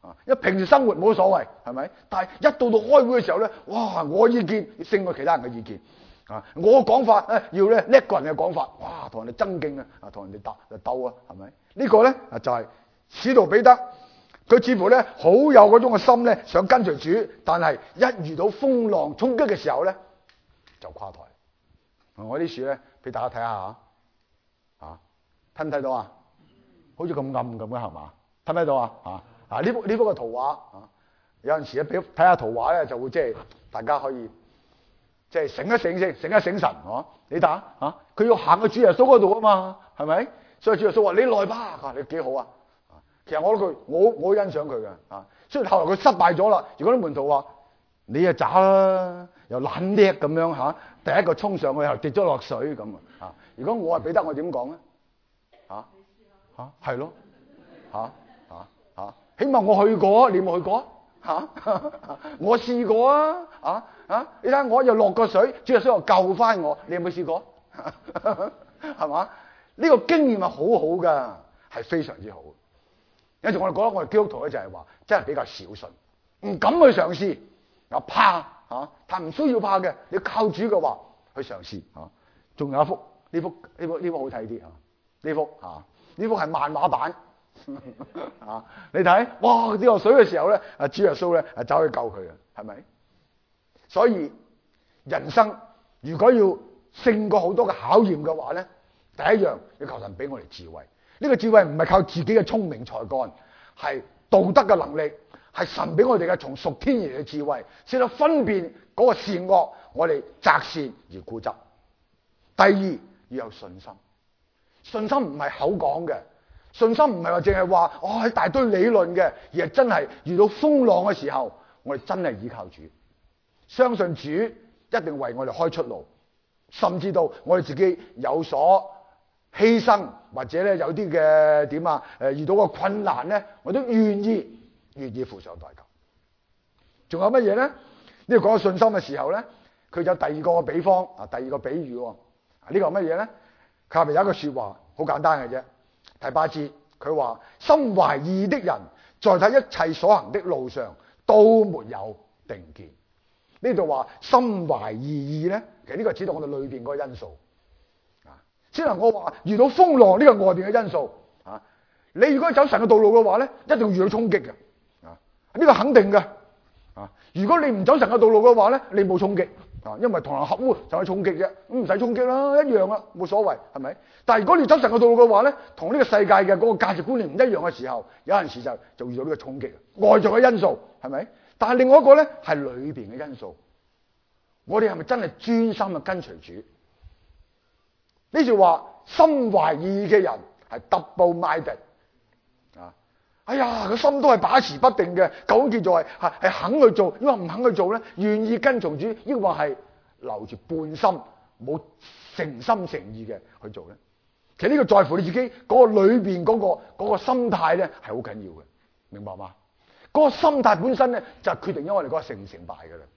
因為平時生活冇所謂，係咪？但係一到開會嘅時候咧，哇！我意見要勝過其他人嘅意見我講法咧要咧叻過人嘅講法，哇！同人哋爭競同人哋鬥係咪？呢個咧就係使徒彼得，佢似乎咧好有嗰種嘅心咧，想跟隨主，但係一遇到風浪衝擊嘅時候咧，就垮台。我啲樹咧俾大家睇下睇唔睇到啊？好似咁暗咁嘅係嘛？睇唔睇到啊？呢幅嘅圖畫有陣時咧俾睇下圖畫咧，就會即係大家可以即係醒一醒神你睇下佢要行去主耶穌嗰度啊嘛，係咪？所以主耶穌話：你來吧，你幾好啊！其實我好欣賞佢嘅雖然後來佢失敗咗啦，如果啲門徒話你啊渣啦，又懶叻咁樣第一個衝上去又跌咗落水咁如果我係彼得，我點講咧？係咯起碼我去過，你冇去過我試過你睇下我又落個水，主耶穌又救翻我，你有冇試過？係嘛？呢個經驗係好好噶，係非常之好。有時我哋覺得我哋基督徒咧就係話真係比較小信，唔敢去嘗試又怕但唔需要怕嘅，你靠主嘅話去嘗試仲有一幅呢幅好睇啲呢幅係漫畫版你睇哇跌落水嘅時候咧，主耶穌咧走去救佢係咪？所以人生如果要勝過好多嘅考驗嘅話咧，第一樣要求神俾我哋智慧。呢個智慧唔係靠自己嘅聰明才幹，係道德嘅能力，係神俾我哋嘅從屬天而嚟嘅智慧，識得分辨嗰個善惡，我哋擇善而固執。第二要有信心，信心唔係口講嘅，信心唔係話淨係話喺大堆理論嘅，而係真係遇到風浪嘅時候，我哋真係依靠主，相信主一定為我哋開出路，甚至到我哋自己有所犧牲，或者咧有啲嘅遇到個困難咧，我都願意付上代價。仲有乜嘢咧？呢個講到信心嘅時候咧，佢有第二個比方第二個比喻呢個係乜嘢咧？佢下面有一句說話，好簡單嘅啫。第8節佢話：心懷二意的人，在他一切所行的路上都沒有定見。呢度話心懷二意咧，其實呢個指到我哋裏邊嗰個因素。先能我話遇到風浪呢個外邊嘅因素你如果走神嘅道路嘅話咧，一定要遇到衝擊嘅呢個肯定嘅如果你唔走神嘅道路嘅話咧，你冇衝擊因為同人合污就係衝擊啫，咁唔使衝擊啦，一樣冇所謂係咪？但係如果你走神嘅道路嘅話咧，同呢個世界嘅嗰個價值觀念唔一樣嘅時候，有陣時就遇到呢個衝擊外在嘅因素係咪？但係另外一個咧係裏邊嘅因素，我哋係咪真係專心嘅跟隨主？呢句話心懷二意嘅人係 double minded 哎呀，個心都係把持不定嘅，究竟叫做係肯去做，因為唔肯去做咧，願意跟從主，抑或係留住半心，冇誠心誠意嘅去做咧？其實呢個在乎你自己嗰個裏邊嗰個心態咧，係好緊要嘅，明白嗎？嗰個心態本身咧就決定咗我哋嗰個成唔成敗嘅啦。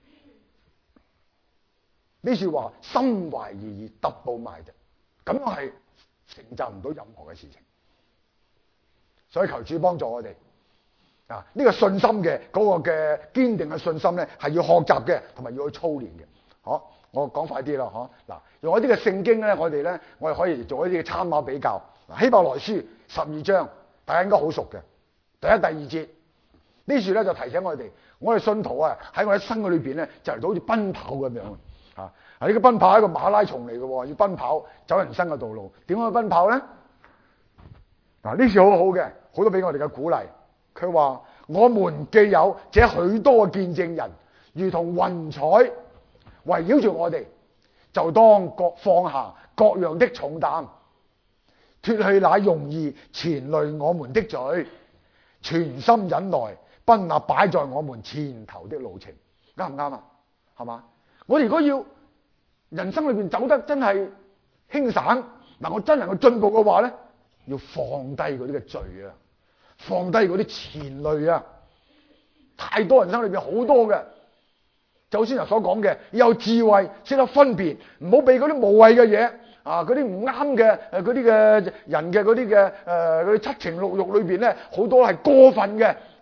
呢句話心懷二意 double minded，咁樣係成就唔到任何嘅事情。所以求主幫助我哋呢個信心嘅嗰個嘅堅定嘅信心咧，係要學習嘅，同埋要去操練嘅。好，我講快啲啦，嗱，用一啲嘅聖經咧，我哋可以做一啲嘅參考比較。希伯來書12章，大家應該好熟嘅。第一、第二節呢處咧就提醒我哋信徒喺我哋生嘅裏邊咧，就嚟到好似奔跑咁樣呢個奔跑係一個馬拉松嚟嘅，要奔跑走人生嘅道路。點樣去奔跑咧？呢次好好嘅，好多俾我哋嘅鼓勵。佢話：我們既有這許多嘅見證人，如同雲彩圍繞住我哋，就當放下各樣的重擔，脫去那容易纏累我們的罪，全心忍耐，奔那擺在我們前頭的路程。啱唔啱啊？係嘛？我哋如果要人生裏邊走得真係輕省，我真能夠進步嘅話咧，要放低嗰啲嘅罪放低嗰啲纏累太多人生裏邊好多嘅，就好似頭所講嘅，要有智慧，識得分辨，唔好俾嗰啲無謂嘅嘢嗰啲唔啱嘅嗰啲嘅人嘅嗰啲嘅嗰啲七情六欲裏邊咧，好多係過分嘅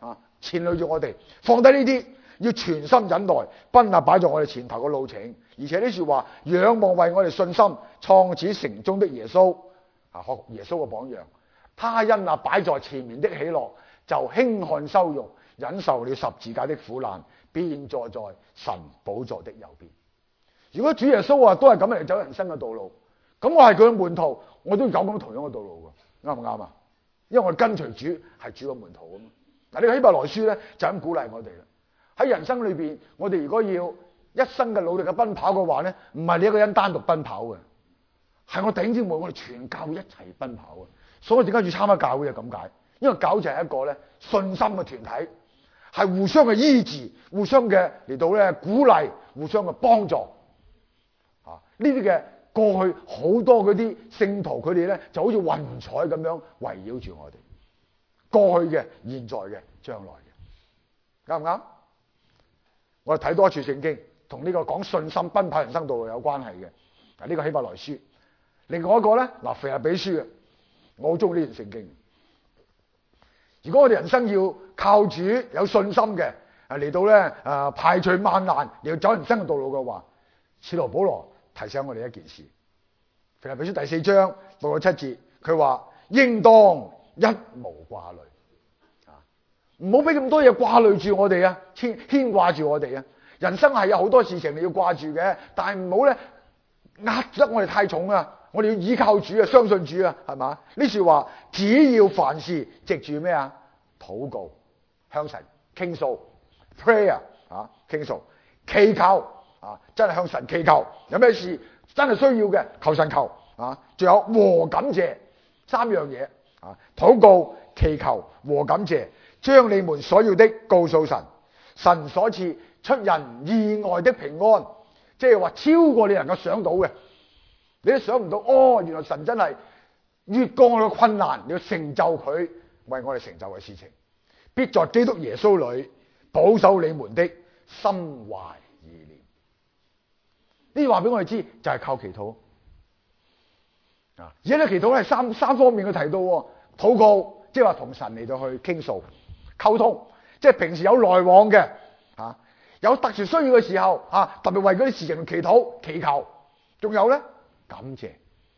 纏累住我哋，放低呢啲，要全心忍耐，奔那擺在我哋前頭嘅路程。而且呢說話，仰望為我哋信心創始成終的耶穌，學耶穌嘅榜樣。他因那擺在前面的喜樂，就輕看羞辱，忍受了十字架的苦難，便坐在神寶座的右邊。如果主耶穌都係咁嚟走人生嘅道路，咁我係佢嘅門徒，我都要走咁同樣嘅道路㗎，啱唔啱啊？因為我哋跟隨主係主嘅門徒啊嘛。嗱，呢個希伯來書咧就咁鼓勵我哋啦。喺人生裏邊，我哋如果要一生嘅努力嘅奔跑嘅話咧，唔係你一個人單獨奔跑嘅，係我弟兄姊妹，我哋全教會一齊奔跑嘅。所以點解要參加教會就咁解？因為教會就係一個咧信心嘅團體，係互相嘅醫治，互相嘅嚟到咧鼓勵，互相嘅幫助。呢啲嘅過去好多嗰啲聖徒，佢哋咧就好似雲彩咁樣圍繞住我哋，過去嘅、現在嘅、將來嘅，啱唔啱？我哋睇多一處聖經，同呢個講信心奔跑人生道路有關係嘅。嗱，呢個希伯來書，另外一個咧腓立比書嘅，我好中意呢段聖經。如果我哋人生要靠主有信心嘅，嚟到咧排除萬難，嚟到走人生嘅道路嘅話，使徒保羅提醒我哋一件事，腓立比書第4章6到7節，佢話應當一無掛慮，唔好俾咁多嘢掛慮住我哋啊，牽掛住我哋啊。人生係有好多事情你要掛住嘅，但係唔好咧壓得我哋太重啊。我哋要依靠主啊，相信主啊，係嘛？呢說話只要凡事藉住咩啊？禱告，向神傾訴 ，prayer 傾訴，祈求真係向神祈求。有咩事真係需要嘅，求神求仲有和感謝三樣嘢禱告、祈求和感謝，將你們所要的告訴神，神所賜出人意外的平安，即係話超過你能夠想到嘅。你都想唔到，原來神真係越過我嘅困難，你要成就佢為我哋成就嘅事情，必在基督耶穌裏保守你們的心懷意念。呢啲話俾我哋知，就係靠祈禱。而且呢祈禱係三方面嘅提到，禱告即係話同神嚟到去傾訴溝通，即係平時有來往嘅，有特殊需要嘅時候特別為嗰啲事情祈禱祈求，仲有咧。感謝，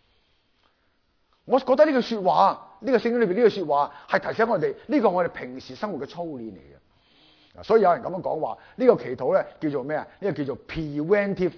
我覺得呢句說話，呢個聖經裏邊呢句說話係提醒我哋，呢個我哋平時生活嘅操練嚟嘅。所以有人咁樣講話，呢個祈禱咧叫做咩啊？呢個叫做 preventive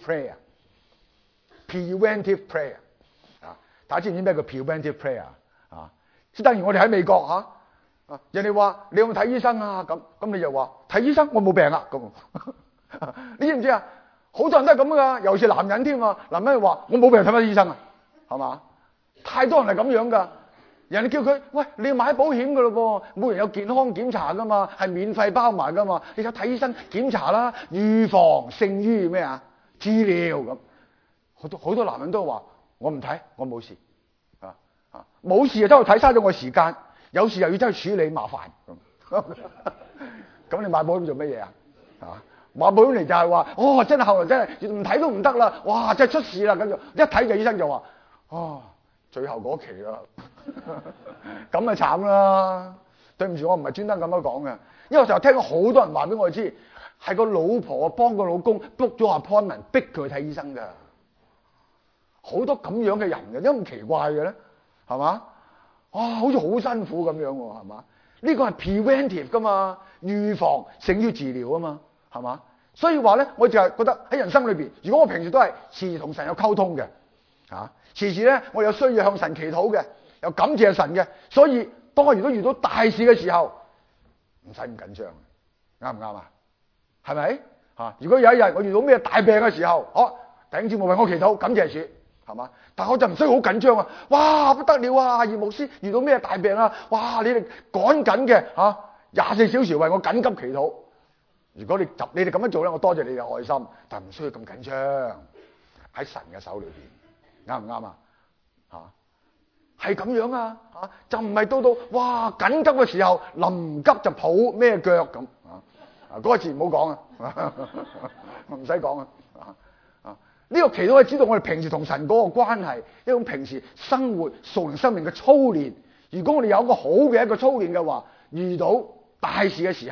prayer。preventive prayer 大家知唔知咩叫 preventive prayer 即等於我哋喺美國人哋話你有冇睇醫生啊？咁你就話睇醫生，我冇病啊咁。你知唔知啊？好多人都係咁噶，尤其是男人添啊！男人話我冇病睇乜醫生啊，係嘛？太多人係咁樣噶，人哋叫佢喂，你要買保險噶咯噃，每人有健康檢查噶嘛，係免費包埋噶嘛，你就睇醫生檢查啦，預防勝於咩啊？治療咁。好多男人都話我唔睇，我冇事冇事就走去睇，嘥咗我時間，有事又要走去處理，麻煩咁。咁你買保險做乜嘢啊？買保險嚟就係話，真係後來真係唔睇都唔得啦，哇！真係出事啦，咁就一睇就醫生就話，最後嗰期啦，咁咪慘啦！對唔住，我唔係專登咁樣講嘅，因為我成日聽到好多人話俾我知，係個老婆幫個老公 book 咗 appointment，逼佢去睇醫生㗎，好多咁樣嘅人嘅，點解咁奇怪嘅咧？係嘛？好似好辛苦咁樣喎，係嘛？呢個係 preventive 噶嘛，預防勝於治療啊嘛。係嘛？所以話咧，我就係覺得喺人生裏邊，如果我平時都係時時同神有溝通嘅，時時咧我有需要向神祈禱嘅，有感謝神嘅，所以當我遇到大事嘅時候，唔使咁緊張，啱唔啱啊？係咪？如果有一日我遇到咩大病嘅時候，弟兄姊妹為我祈禱，感謝主，係嘛？但我就唔需要好緊張啊！哇，不得了啊！葉牧師遇到咩大病啊？哇，你哋趕緊嘅24小時為我緊急祈禱。如果你哋咁樣做咧，我多謝你嘅愛心，但唔需要咁緊張，喺神嘅手裏邊，啱唔啱啊？係咁樣就唔係到哇緊急嘅時候臨急就抱咩腳咁嗰個字唔好講啊，唔使講啊。呢個祈禱係知道我哋平時同神嗰個關係，一種平時生活屬靈生命嘅操練。如果我哋有一個好嘅一個操練嘅話，遇到大事嘅時候，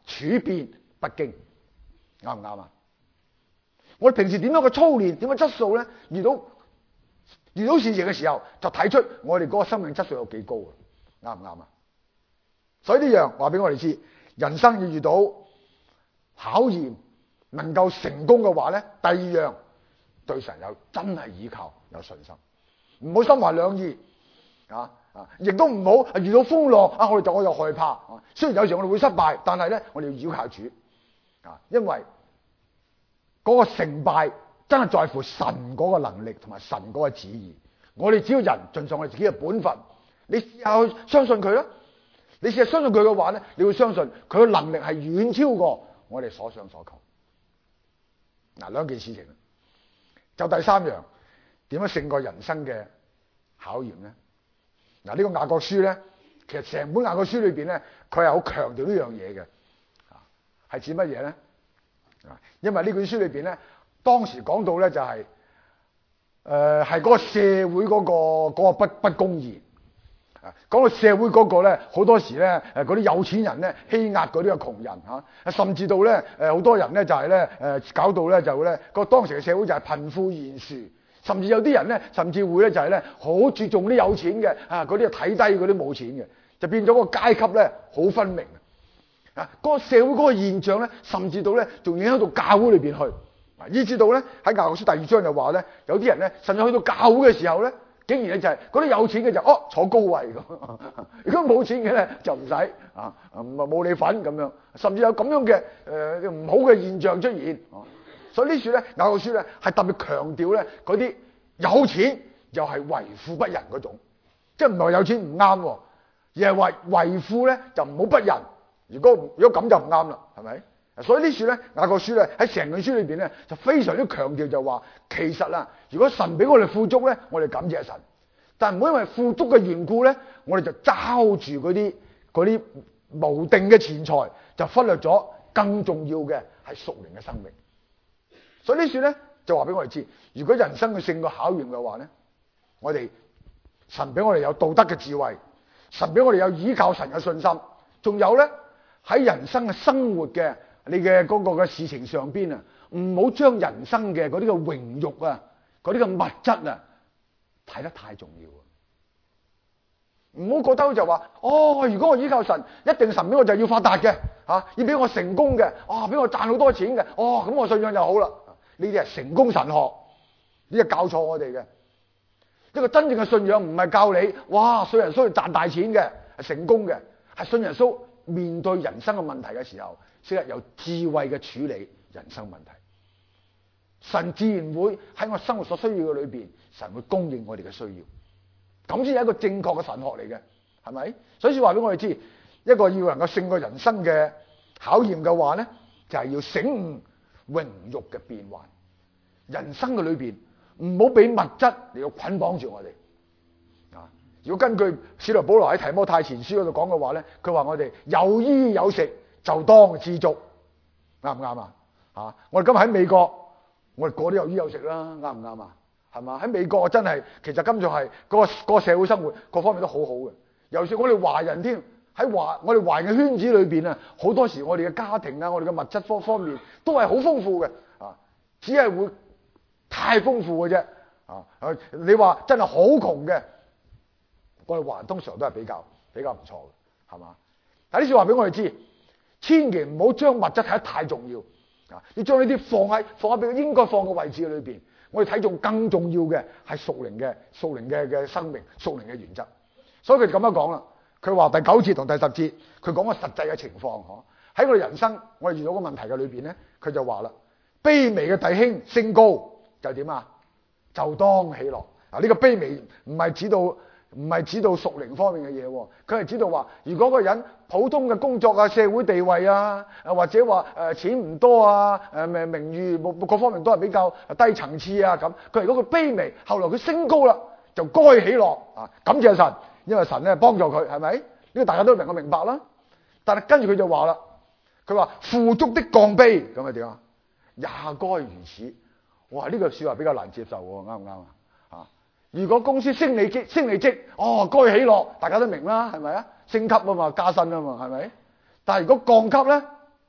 處變不驚，啱唔啱啊？我哋平時點樣嘅操練，點樣質素咧？遇到事情嘅時候，就睇出我哋嗰個生命質素有幾高啊？啱唔啱啊？所以呢樣話俾我哋知，人生要遇到考驗，能夠成功嘅話咧，第二樣對神有真係依靠，有信心，唔好心懷兩意亦都唔好遇到風浪我又害怕雖然有時我哋會失敗，但係咧我哋要依靠主因為嗰個成敗真係在乎神嗰個能力同埋神嗰個旨意。我哋只要人盡上我哋自己嘅本分，你試下去相信佢啦。你試下相信佢嘅話咧，你會相信佢嘅能力係遠超過我哋所想所求。兩件事情，就第三樣，點樣勝過人生嘅考驗咧？呢個雅各書咧，其實成本雅各書裏邊咧，佢係好強調呢樣嘢嘅，係指乜嘢咧？因為呢本書裏邊咧，當時講到咧就係係嗰個社會嗰個不公義，講到社會嗰個咧，好多時咧嗰啲有錢人咧欺壓嗰啲嘅窮人甚至到咧好多人咧就係咧搞到咧就咧個當時嘅社會就係貧富懸殊，甚至有啲人咧甚至會咧就係咧好注重啲有錢嘅嗰啲睇低嗰啲冇錢嘅，就變咗個階級咧好分明。嗰個社會嗰個現象咧，甚至到咧仲影響到教會裏邊去，以至到咧喺雅各書第2章就話咧，有啲人咧甚至去到教會嘅時候咧，竟然咧就係嗰啲有錢嘅就坐高位咁，如果冇錢嘅咧就唔使冇你份咁樣，甚至有咁樣嘅唔好嘅現象出現。所以呢書咧雅各書咧係特別強調咧嗰啲有錢又係為富不仁嗰種，即係唔係有錢唔啱，而係為富咧就唔好不仁。如果咁就唔啱啦，係咪？所以呢書咧雅各書咧喺成本書裏邊咧就非常之強調就話，其實如果神俾我哋富足咧，我哋感謝神，但唔好因為富足嘅緣故咧，我哋就抓住嗰啲無定嘅錢財，就忽略咗更重要嘅係屬靈嘅生命。所以呢書咧就話俾我哋知，如果人生嘅勝過考驗嘅話咧，我哋神俾我哋有道德嘅智慧，神俾我哋有依靠神嘅信心，仲有咧喺人生嘅生活嘅你嘅嗰個嘅事情上邊唔好將人生嘅嗰啲嘅榮辱嗰啲嘅物質睇得太重要。唔好覺得就話如果我依靠神，一定神俾我就要發達嘅要俾我成功嘅俾我賺好多錢嘅咁我信仰就好啦。呢啲係成功神學，呢啲教錯我哋嘅。一個真正嘅信仰唔係教你信人需要賺大錢嘅係成功嘅，係信人需面對人生嘅問題嘅時候，識得有智慧嘅處理人生問題。神自然會喺我生活所需要嘅裏邊，神會供應我哋嘅需要，咁先係一個正確嘅神學嚟嘅，係咪？所以話俾我哋知，一個要能夠勝過人生嘅考驗嘅話咧，就係要醒悟榮辱嘅變幻。人生嘅裏邊唔好俾物質嚟到捆綁住我哋。如果根據使徒保羅喺提摩太前書嗰度講嘅話咧，佢話我哋有衣有食就當知足，啱唔啱啊？我哋今日喺美國，我哋個個都有衣有食啦，啱唔啱啊？係嘛？喺美國真係，其實今就係嗰個社會生活各方面都好好嘅。尤其是我哋華人添，喺我哋華人嘅圈子裏邊好多時我哋嘅家庭我哋嘅物質方面都係好豐富嘅，只係會太豐富嘅啫。你話真係好窮嘅，我哋華人通常都係比較唔錯嘅，係嘛？但呢句話俾我哋知，千祈唔好將物質睇得太重要，要將呢啲放喺俾佢應該放嘅位置裏邊。我哋睇重更重要嘅係屬靈嘅生命、屬靈嘅原則。所以佢咁樣講啦，佢話第9節同第10節，佢講個實際嘅情況，喺我哋人生我哋遇到個問題嘅裏邊咧，佢就話啦，卑微嘅弟兄升高就點啊？就當喜樂。呢個卑微唔係指到屬靈方面嘅嘢，佢係指到話，如果個人普通嘅工作社會地位或者話錢唔多名譽各方面都係比較低層次咁，佢如果佢卑微，後來佢升高啦，就該喜樂感謝神，因為神咧幫助佢，係咪？呢個大家都能夠明白啦。但係跟住佢就話啦，佢話富足的降卑，咁係點啊？也該如此。我話呢句說話比較難接受，啱唔啱啊？如果公司升你職，該喜樂，大家都明啦，係咪啊？升級嘛，加薪嘛，係咪？但係如果降級咧，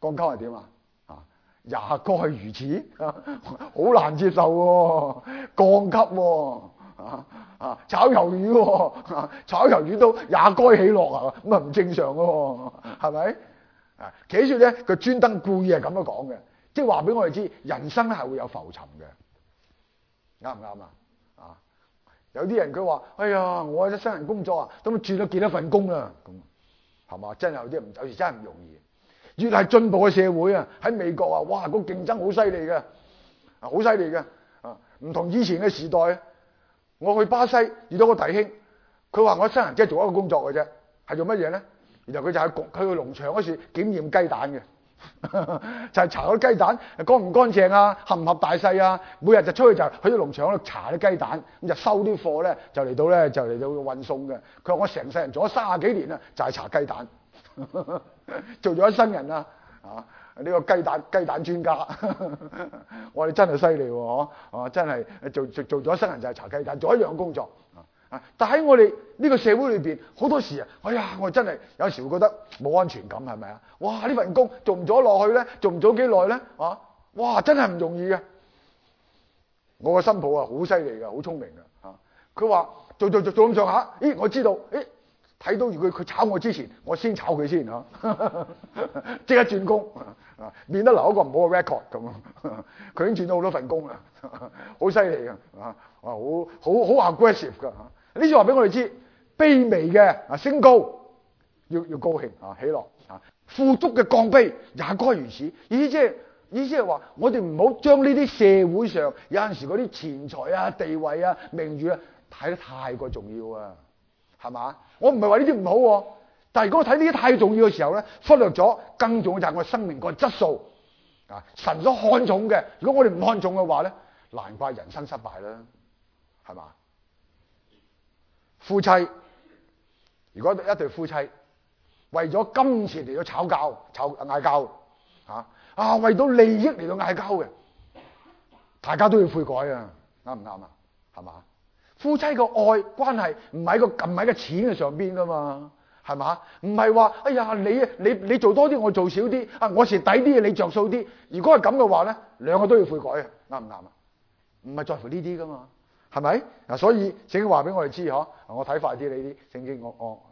降級係點啊？也該如此，好難接受喎，降級喎，炒魷魚喎，炒魷魚都也該喜樂啊，咁啊唔正常喎，係咪？其實咧，佢專登故意係咁樣講嘅，即係話俾我哋知，人生咧係會有浮沉嘅，啱唔啱啊？有啲人佢話：哎呀，我一生人工作啊，咁轉咗幾多份工啦，咁係嘛？真係有啲唔有時真係唔容易。越係進步嘅社會啊，喺美國啊，哇，個競爭好犀利嘅，好犀利嘅，唔同以前嘅時代。我去巴西遇到個弟兄，佢話我一生人即係做一個工作嘅啫，係做乜嘢咧？然後佢就佢去農場嗰時檢驗雞蛋嘅，就係查嗰啲雞蛋乾唔乾淨啊，合唔合大細啊，每日就出去就去啲農場嗰度查啲雞蛋，咁就收啲貨咧，就嚟到運送嘅。佢話我成世人做咗30幾年啊，就係查雞蛋。做咗一生人啊！呢個雞蛋專家，我哋真係犀利喎！真係做咗一生人就係查雞蛋，做一樣工作。但喺我哋呢個社會裏邊，好多時啊，哎呀，我真係有時會覺得冇安全感，係咪啊？哇！呢份工做唔做落去咧？做唔做幾耐咧？哇！真係唔容易嘅。我個新抱啊，好犀利嘅，好聰明嘅。佢話做咁上下，咦？我知道，睇到如果佢炒我之前，我先炒佢先即刻轉工，免得留一個唔好嘅 record 咁。佢已經轉咗好多份工啦，好犀利嘅，好 aggressive 噶。呢次話俾我哋知，卑微嘅升高要高興喜樂，富足嘅降卑也該如此。意思係話，我哋唔好將呢啲社會上有陣時嗰啲錢財啊、地位啊、名譽啊睇得太過重要啊。係嘛？我唔係話呢啲唔好，但係如果我睇呢啲太重要嘅時候咧，忽略咗更重要就係我生命個質素啊！神所看重嘅，如果我哋唔看重嘅話咧，難怪人生失敗啦，係嘛？夫妻如果一對夫妻為咗金錢嚟到嗌交為到利益嚟到嗌交嘅，大家都要悔改啊！啱唔啱啊？係嘛？夫妻個愛關係唔係喺個錢嘅上邊噶嘛，係嘛？唔係話哎呀你做多啲我做少啲我蝕底啲嘢你着數啲。如果係咁嘅話咧，兩個都要悔改啊，啱唔啱啊？唔係在乎呢啲噶嘛，係咪？所以聖經話俾我哋知我睇快啲你啲聖經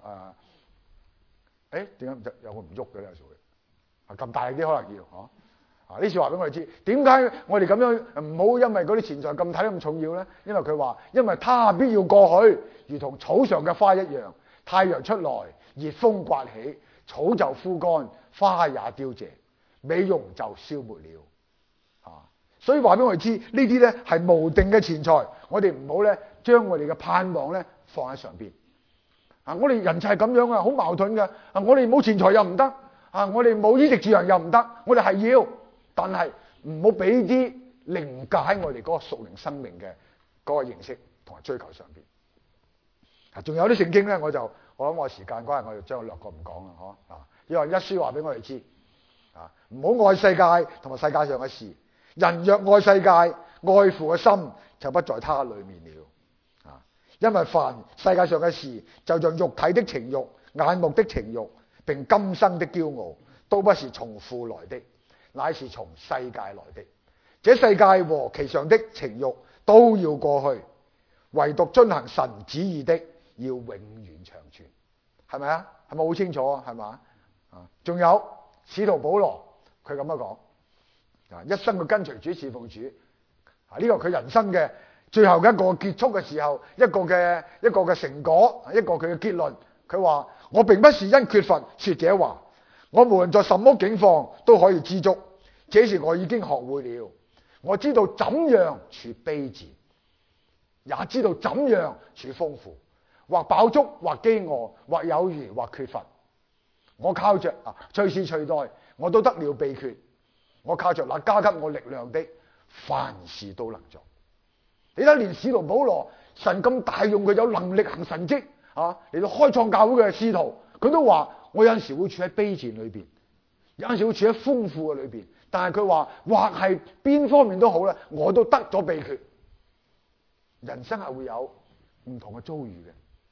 點解有個唔喐嘅咧？有時會咁大力啲可能要呢次話俾我哋知，點解我哋咁樣唔好因為嗰啲錢財咁睇得咁重要咧？因為佢話，因為他必要過去，如同草上嘅花一樣。太陽出來，熱風刮起，草就枯乾，花也凋謝，美容就消沒了。所以話俾我哋知，呢啲咧係無定嘅錢財，我哋唔好咧將我哋嘅盼望咧放喺上邊。我哋人就係咁樣好矛盾嘅。我哋冇錢財又唔得，我哋冇衣食住行又唔得，我哋係要。但係唔好俾啲凌駕喺我哋嗰個屬靈生命嘅嗰個認識同埋追求上邊。仲有啲聖經咧，我諗我時間關係，我就將佢略過唔講啦，因為一書話俾我哋知，唔好愛世界同埋世界上嘅事。人若愛世界，愛父嘅心就不在他裏面了。因為凡世界上嘅事，就像肉體的情慾、眼目的情慾，並今生的驕傲，都不是從父來的，乃是從世界來的。這世界和其上的情慾都要過去，唯獨遵行神旨意的要永遠長存。係咪啊？係咪好清楚啊？係嘛？仲有使徒保羅佢咁樣講，一生去跟隨主侍奉主，呢個佢人生嘅最後嘅一個結束嘅時候，一個嘅成果，一個佢嘅結論。佢話：我並不是因缺乏說這話，我無論在什麼境況都可以知足，這是我已經學會了。我知道怎樣處卑賤，也知道怎樣處豐富，或飽足，或飢餓，或有餘，或缺乏。我靠着隨時隨地，我都得了秘訣。我靠着那加給我力量的，凡事都能做。你睇，連使徒保羅，神咁大用佢，有能力行神蹟嚟到開創教會嘅使徒，佢都話：我有陣時會處喺卑賤裏邊，有陣時會處喺豐富嘅裏邊。但係佢話，或係邊方面都好咧，我都得咗秘訣。人生係會有唔同嘅遭遇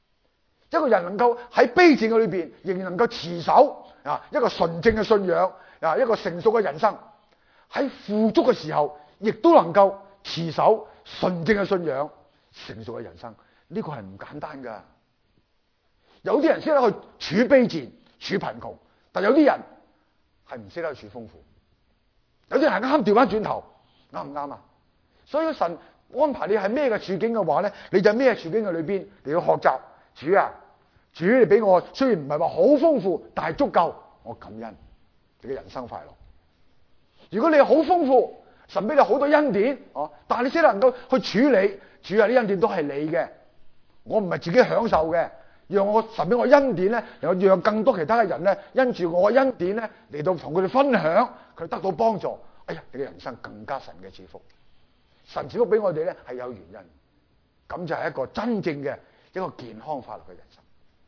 嘅。一個人能夠喺卑賤嘅裏邊，仍然能夠持守一個純正嘅信仰， 一個成熟嘅人生，喺富足嘅時候，亦都能夠持守純正嘅信仰，成熟嘅人生，呢個係唔簡單噶。有啲人識得去處卑賤、處貧窮，但有啲人係唔識得去處豐富。有啲人係啱調翻轉頭，啱唔啱啊？所以神安排你係咩嘅處境嘅話咧，你就咩處境嘅裏邊，你要學習主啊！主你俾我雖然唔係話好豐富，但係足夠，我感恩，你嘅人生快樂。如果你係好豐富，神俾你好多恩典，但係你先能夠去處理，主啊，呢恩典都係你嘅，我唔係自己享受嘅，讓我神俾我恩典咧，又讓更多其他嘅人咧，因住我嘅恩典咧嚟到同佢哋分享，佢得到幫助。哎呀，你嘅人生更加神嘅賜福，神賜福俾我哋咧係有原因，咁就係一個真正嘅一個健康快樂嘅人生。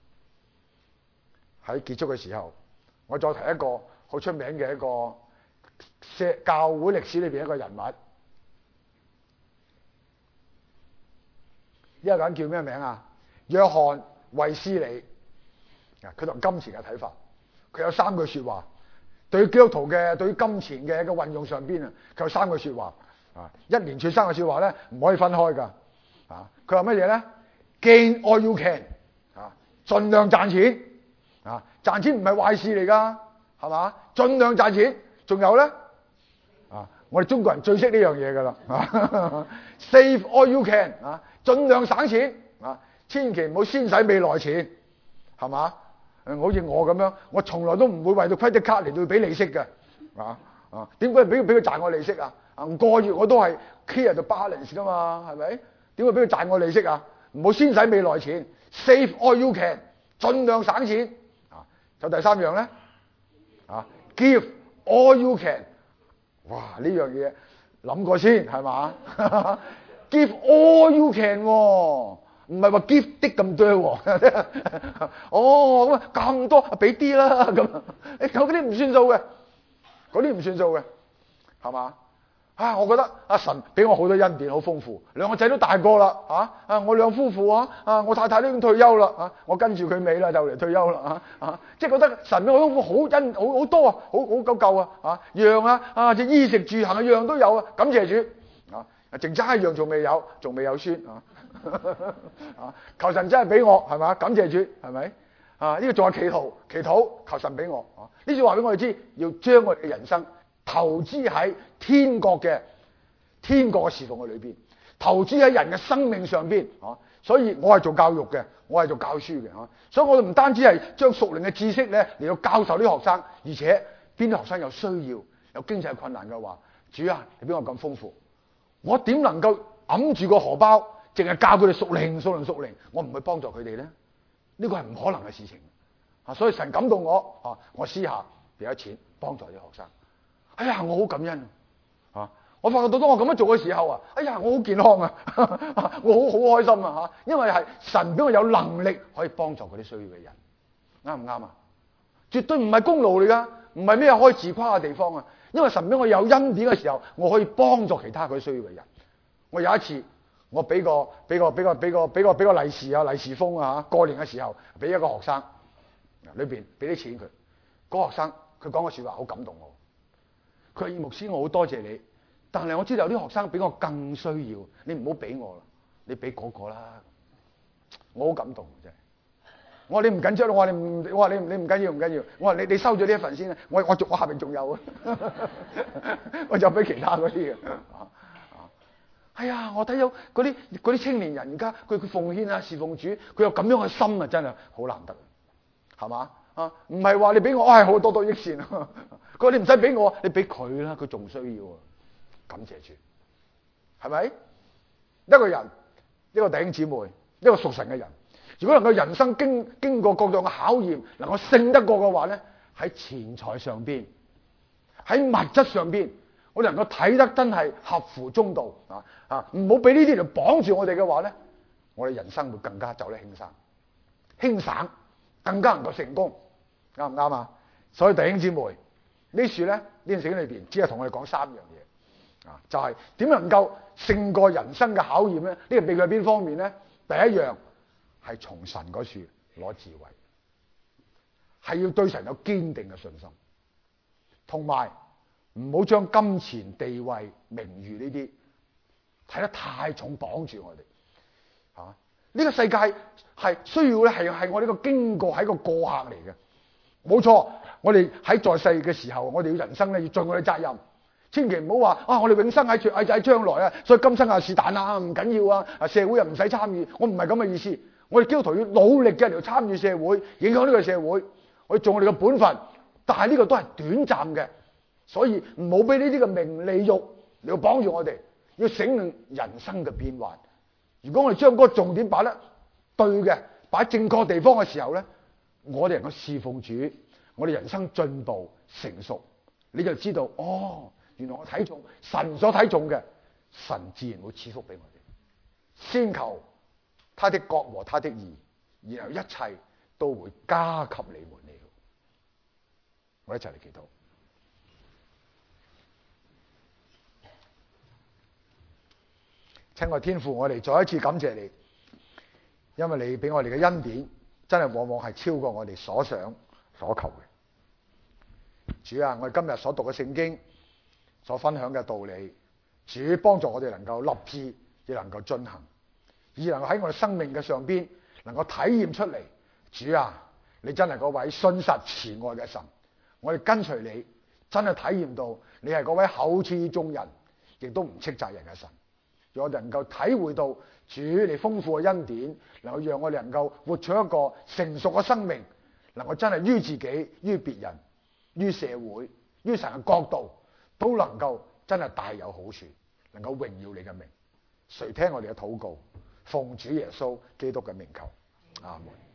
喺結束嘅時候，我再提一個好出名嘅一個教會歷史裏邊一個人物，呢個人叫咩名啊？約翰衛斯理。佢同金錢嘅睇法，佢有3句說話。對於基督徒嘅對於金錢嘅一個運用上邊啊，佢有3句說話一連串3句說話咧，唔可以分開噶佢話乜嘢咧？Gain all you can 盡量賺錢賺錢唔係壞事嚟噶，係嘛？盡量賺錢。仲有咧我哋中國人最識呢樣嘢噶啦Save all you can 盡量省錢千祈唔好先使未來錢，係嘛？好似我咁樣，我從來都唔會為到 credit card 嚟到俾利息嘅點解俾佢賺我利息啊？個月我都係 clear 到 balance 噶嘛，係咪？點會俾佢賺我利息啊？唔好先使未來錢 ，save all you can， 盡量省錢就第3樣咧give all you can。哇！呢樣嘢諗過先係嘛？give all you can 唔係話 give 啲咁多咁咁多俾啲啦咁，嗰啲唔算數嘅，嗰啲唔算數嘅，係嘛？我覺得阿神俾我好多恩典，好豐富。2個仔都大個啦我2夫婦我太太都已經退休啦我跟住佢尾啦，就嚟退休啦即係覺得神俾我豐富好多好夠樣只衣食住行樣都有感謝主淨差一樣仲未有孫求神真係俾我係嘛？感謝主係咪呢個仲係祈禱求神俾我呢句話俾我哋知，要將我哋嘅人生投資喺天國嘅侍奉嘅裏邊，投資喺人嘅生命上邊所以我係做教育嘅，我係做教書嘅所以我哋唔單止係將屬靈嘅知識咧嚟到教授啲學生，而且邊啲學生有需要有經濟困難嘅話，主啊，你俾我咁豐富，我點能夠揞住個荷包淨係教佢哋屬靈，我唔去幫助佢哋咧？呢個係唔可能嘅事情所以神感動我我私下俾咗錢幫助啲學生。哎呀，我好感恩我發覺到當我咁樣做嘅時候哎呀，我好健康我好開心因為係神俾我有能力可以幫助嗰啲需要嘅人，啱唔啱啊？絕對唔係功勞嚟噶，唔係咩可以自誇嘅地方因為神俾我有恩典嘅時候，我可以幫助其他佢需要嘅人。我有一次我俾個利是封過年嘅時候俾一個學生，裏邊俾啲錢佢，嗰個學生佢講嘅說話好感動我。佢話牧師，我好多謝你，但係我知道有啲學生比我更需要，你唔好俾我啦，你俾嗰個啦。我好感動真係。我話你唔緊張，我話你唔緊要，我話你收咗呢一份先，我下邊仲有我就俾其他嗰啲嘅。哎呀，我睇到嗰啲青年人而家佢奉獻侍奉主，佢有咁樣嘅心真係好難得，係嘛？唔係話你俾我好多益善佢話你唔使俾我，你俾佢啦，佢仲需要感謝主，係咪？一個人，一個弟兄姊妹，一個屬神嘅人，如果能夠人生經過各樣嘅考驗，能夠勝得過嘅話咧，喺錢財上邊，喺物質上邊，我哋能夠睇得真係合乎中道唔好俾呢啲嚟綁住我哋嘅話咧，我哋人生會更加走得輕省，更加能夠成功，啱唔啱啊？所以弟兄姊妹，呢處咧呢段聖經裏邊只係同我哋講3樣嘢就係點能夠勝過人生嘅考驗咧？呢個秘訣係邊方面咧？第一樣係從神嗰處攞智慧，係要對神有堅定嘅信心。 同埋唔好將金錢、地位、名譽呢啲睇得太重，綁住我哋。呢個世界係需要咧，係我呢個經過，係一個過客嚟嘅。冇錯，我哋喺在世嘅時候，我哋要人生咧要盡我哋責任，千祈唔好話我哋永生喺將來啊，所以今生啊是但啊，唔緊要啊，社會又唔使參與。我唔係咁嘅意思，我哋基督徒要努力嘅嚟參與社會，影響呢個社會，我哋做我哋嘅本分。但係呢個都係短暫嘅，所以唔好俾呢啲嘅名利慾嚟綁住我哋，要醒悟人生嘅變幻。如果我哋將嗰個重點擺得對嘅，擺喺正確地方嘅時候咧，我哋能夠侍奉主，我哋人生進步成熟，你就知道原來我睇重神所睇重嘅，神自然會賜福俾我哋。先求他的國和他的義，然後一切都會加給你們了。我一齊嚟祈禱。親愛天父，我哋再一次感謝你，因為你俾我哋嘅恩典真係往往係超過我哋所想所求嘅。主啊，我哋今日所讀嘅聖經，所分享嘅道理，主幫助我哋能夠立志，亦能夠進行，而能夠喺我哋生命嘅上邊能夠體驗出嚟。主啊，你真係嗰位信實慈愛嘅神，我哋跟隨你，真係體驗到你係嗰位厚賜眾人，亦都唔斥責人嘅神。讓我哋能夠體會到主你豐富嘅恩典，能夠讓我哋能夠活出一個成熟嘅生命，能夠真係於自己、於別人、於社會、於神嘅角度，都能夠真係大有好處，能夠榮耀你嘅名。垂聽我哋嘅禱告，奉主耶穌基督嘅名求，阿門。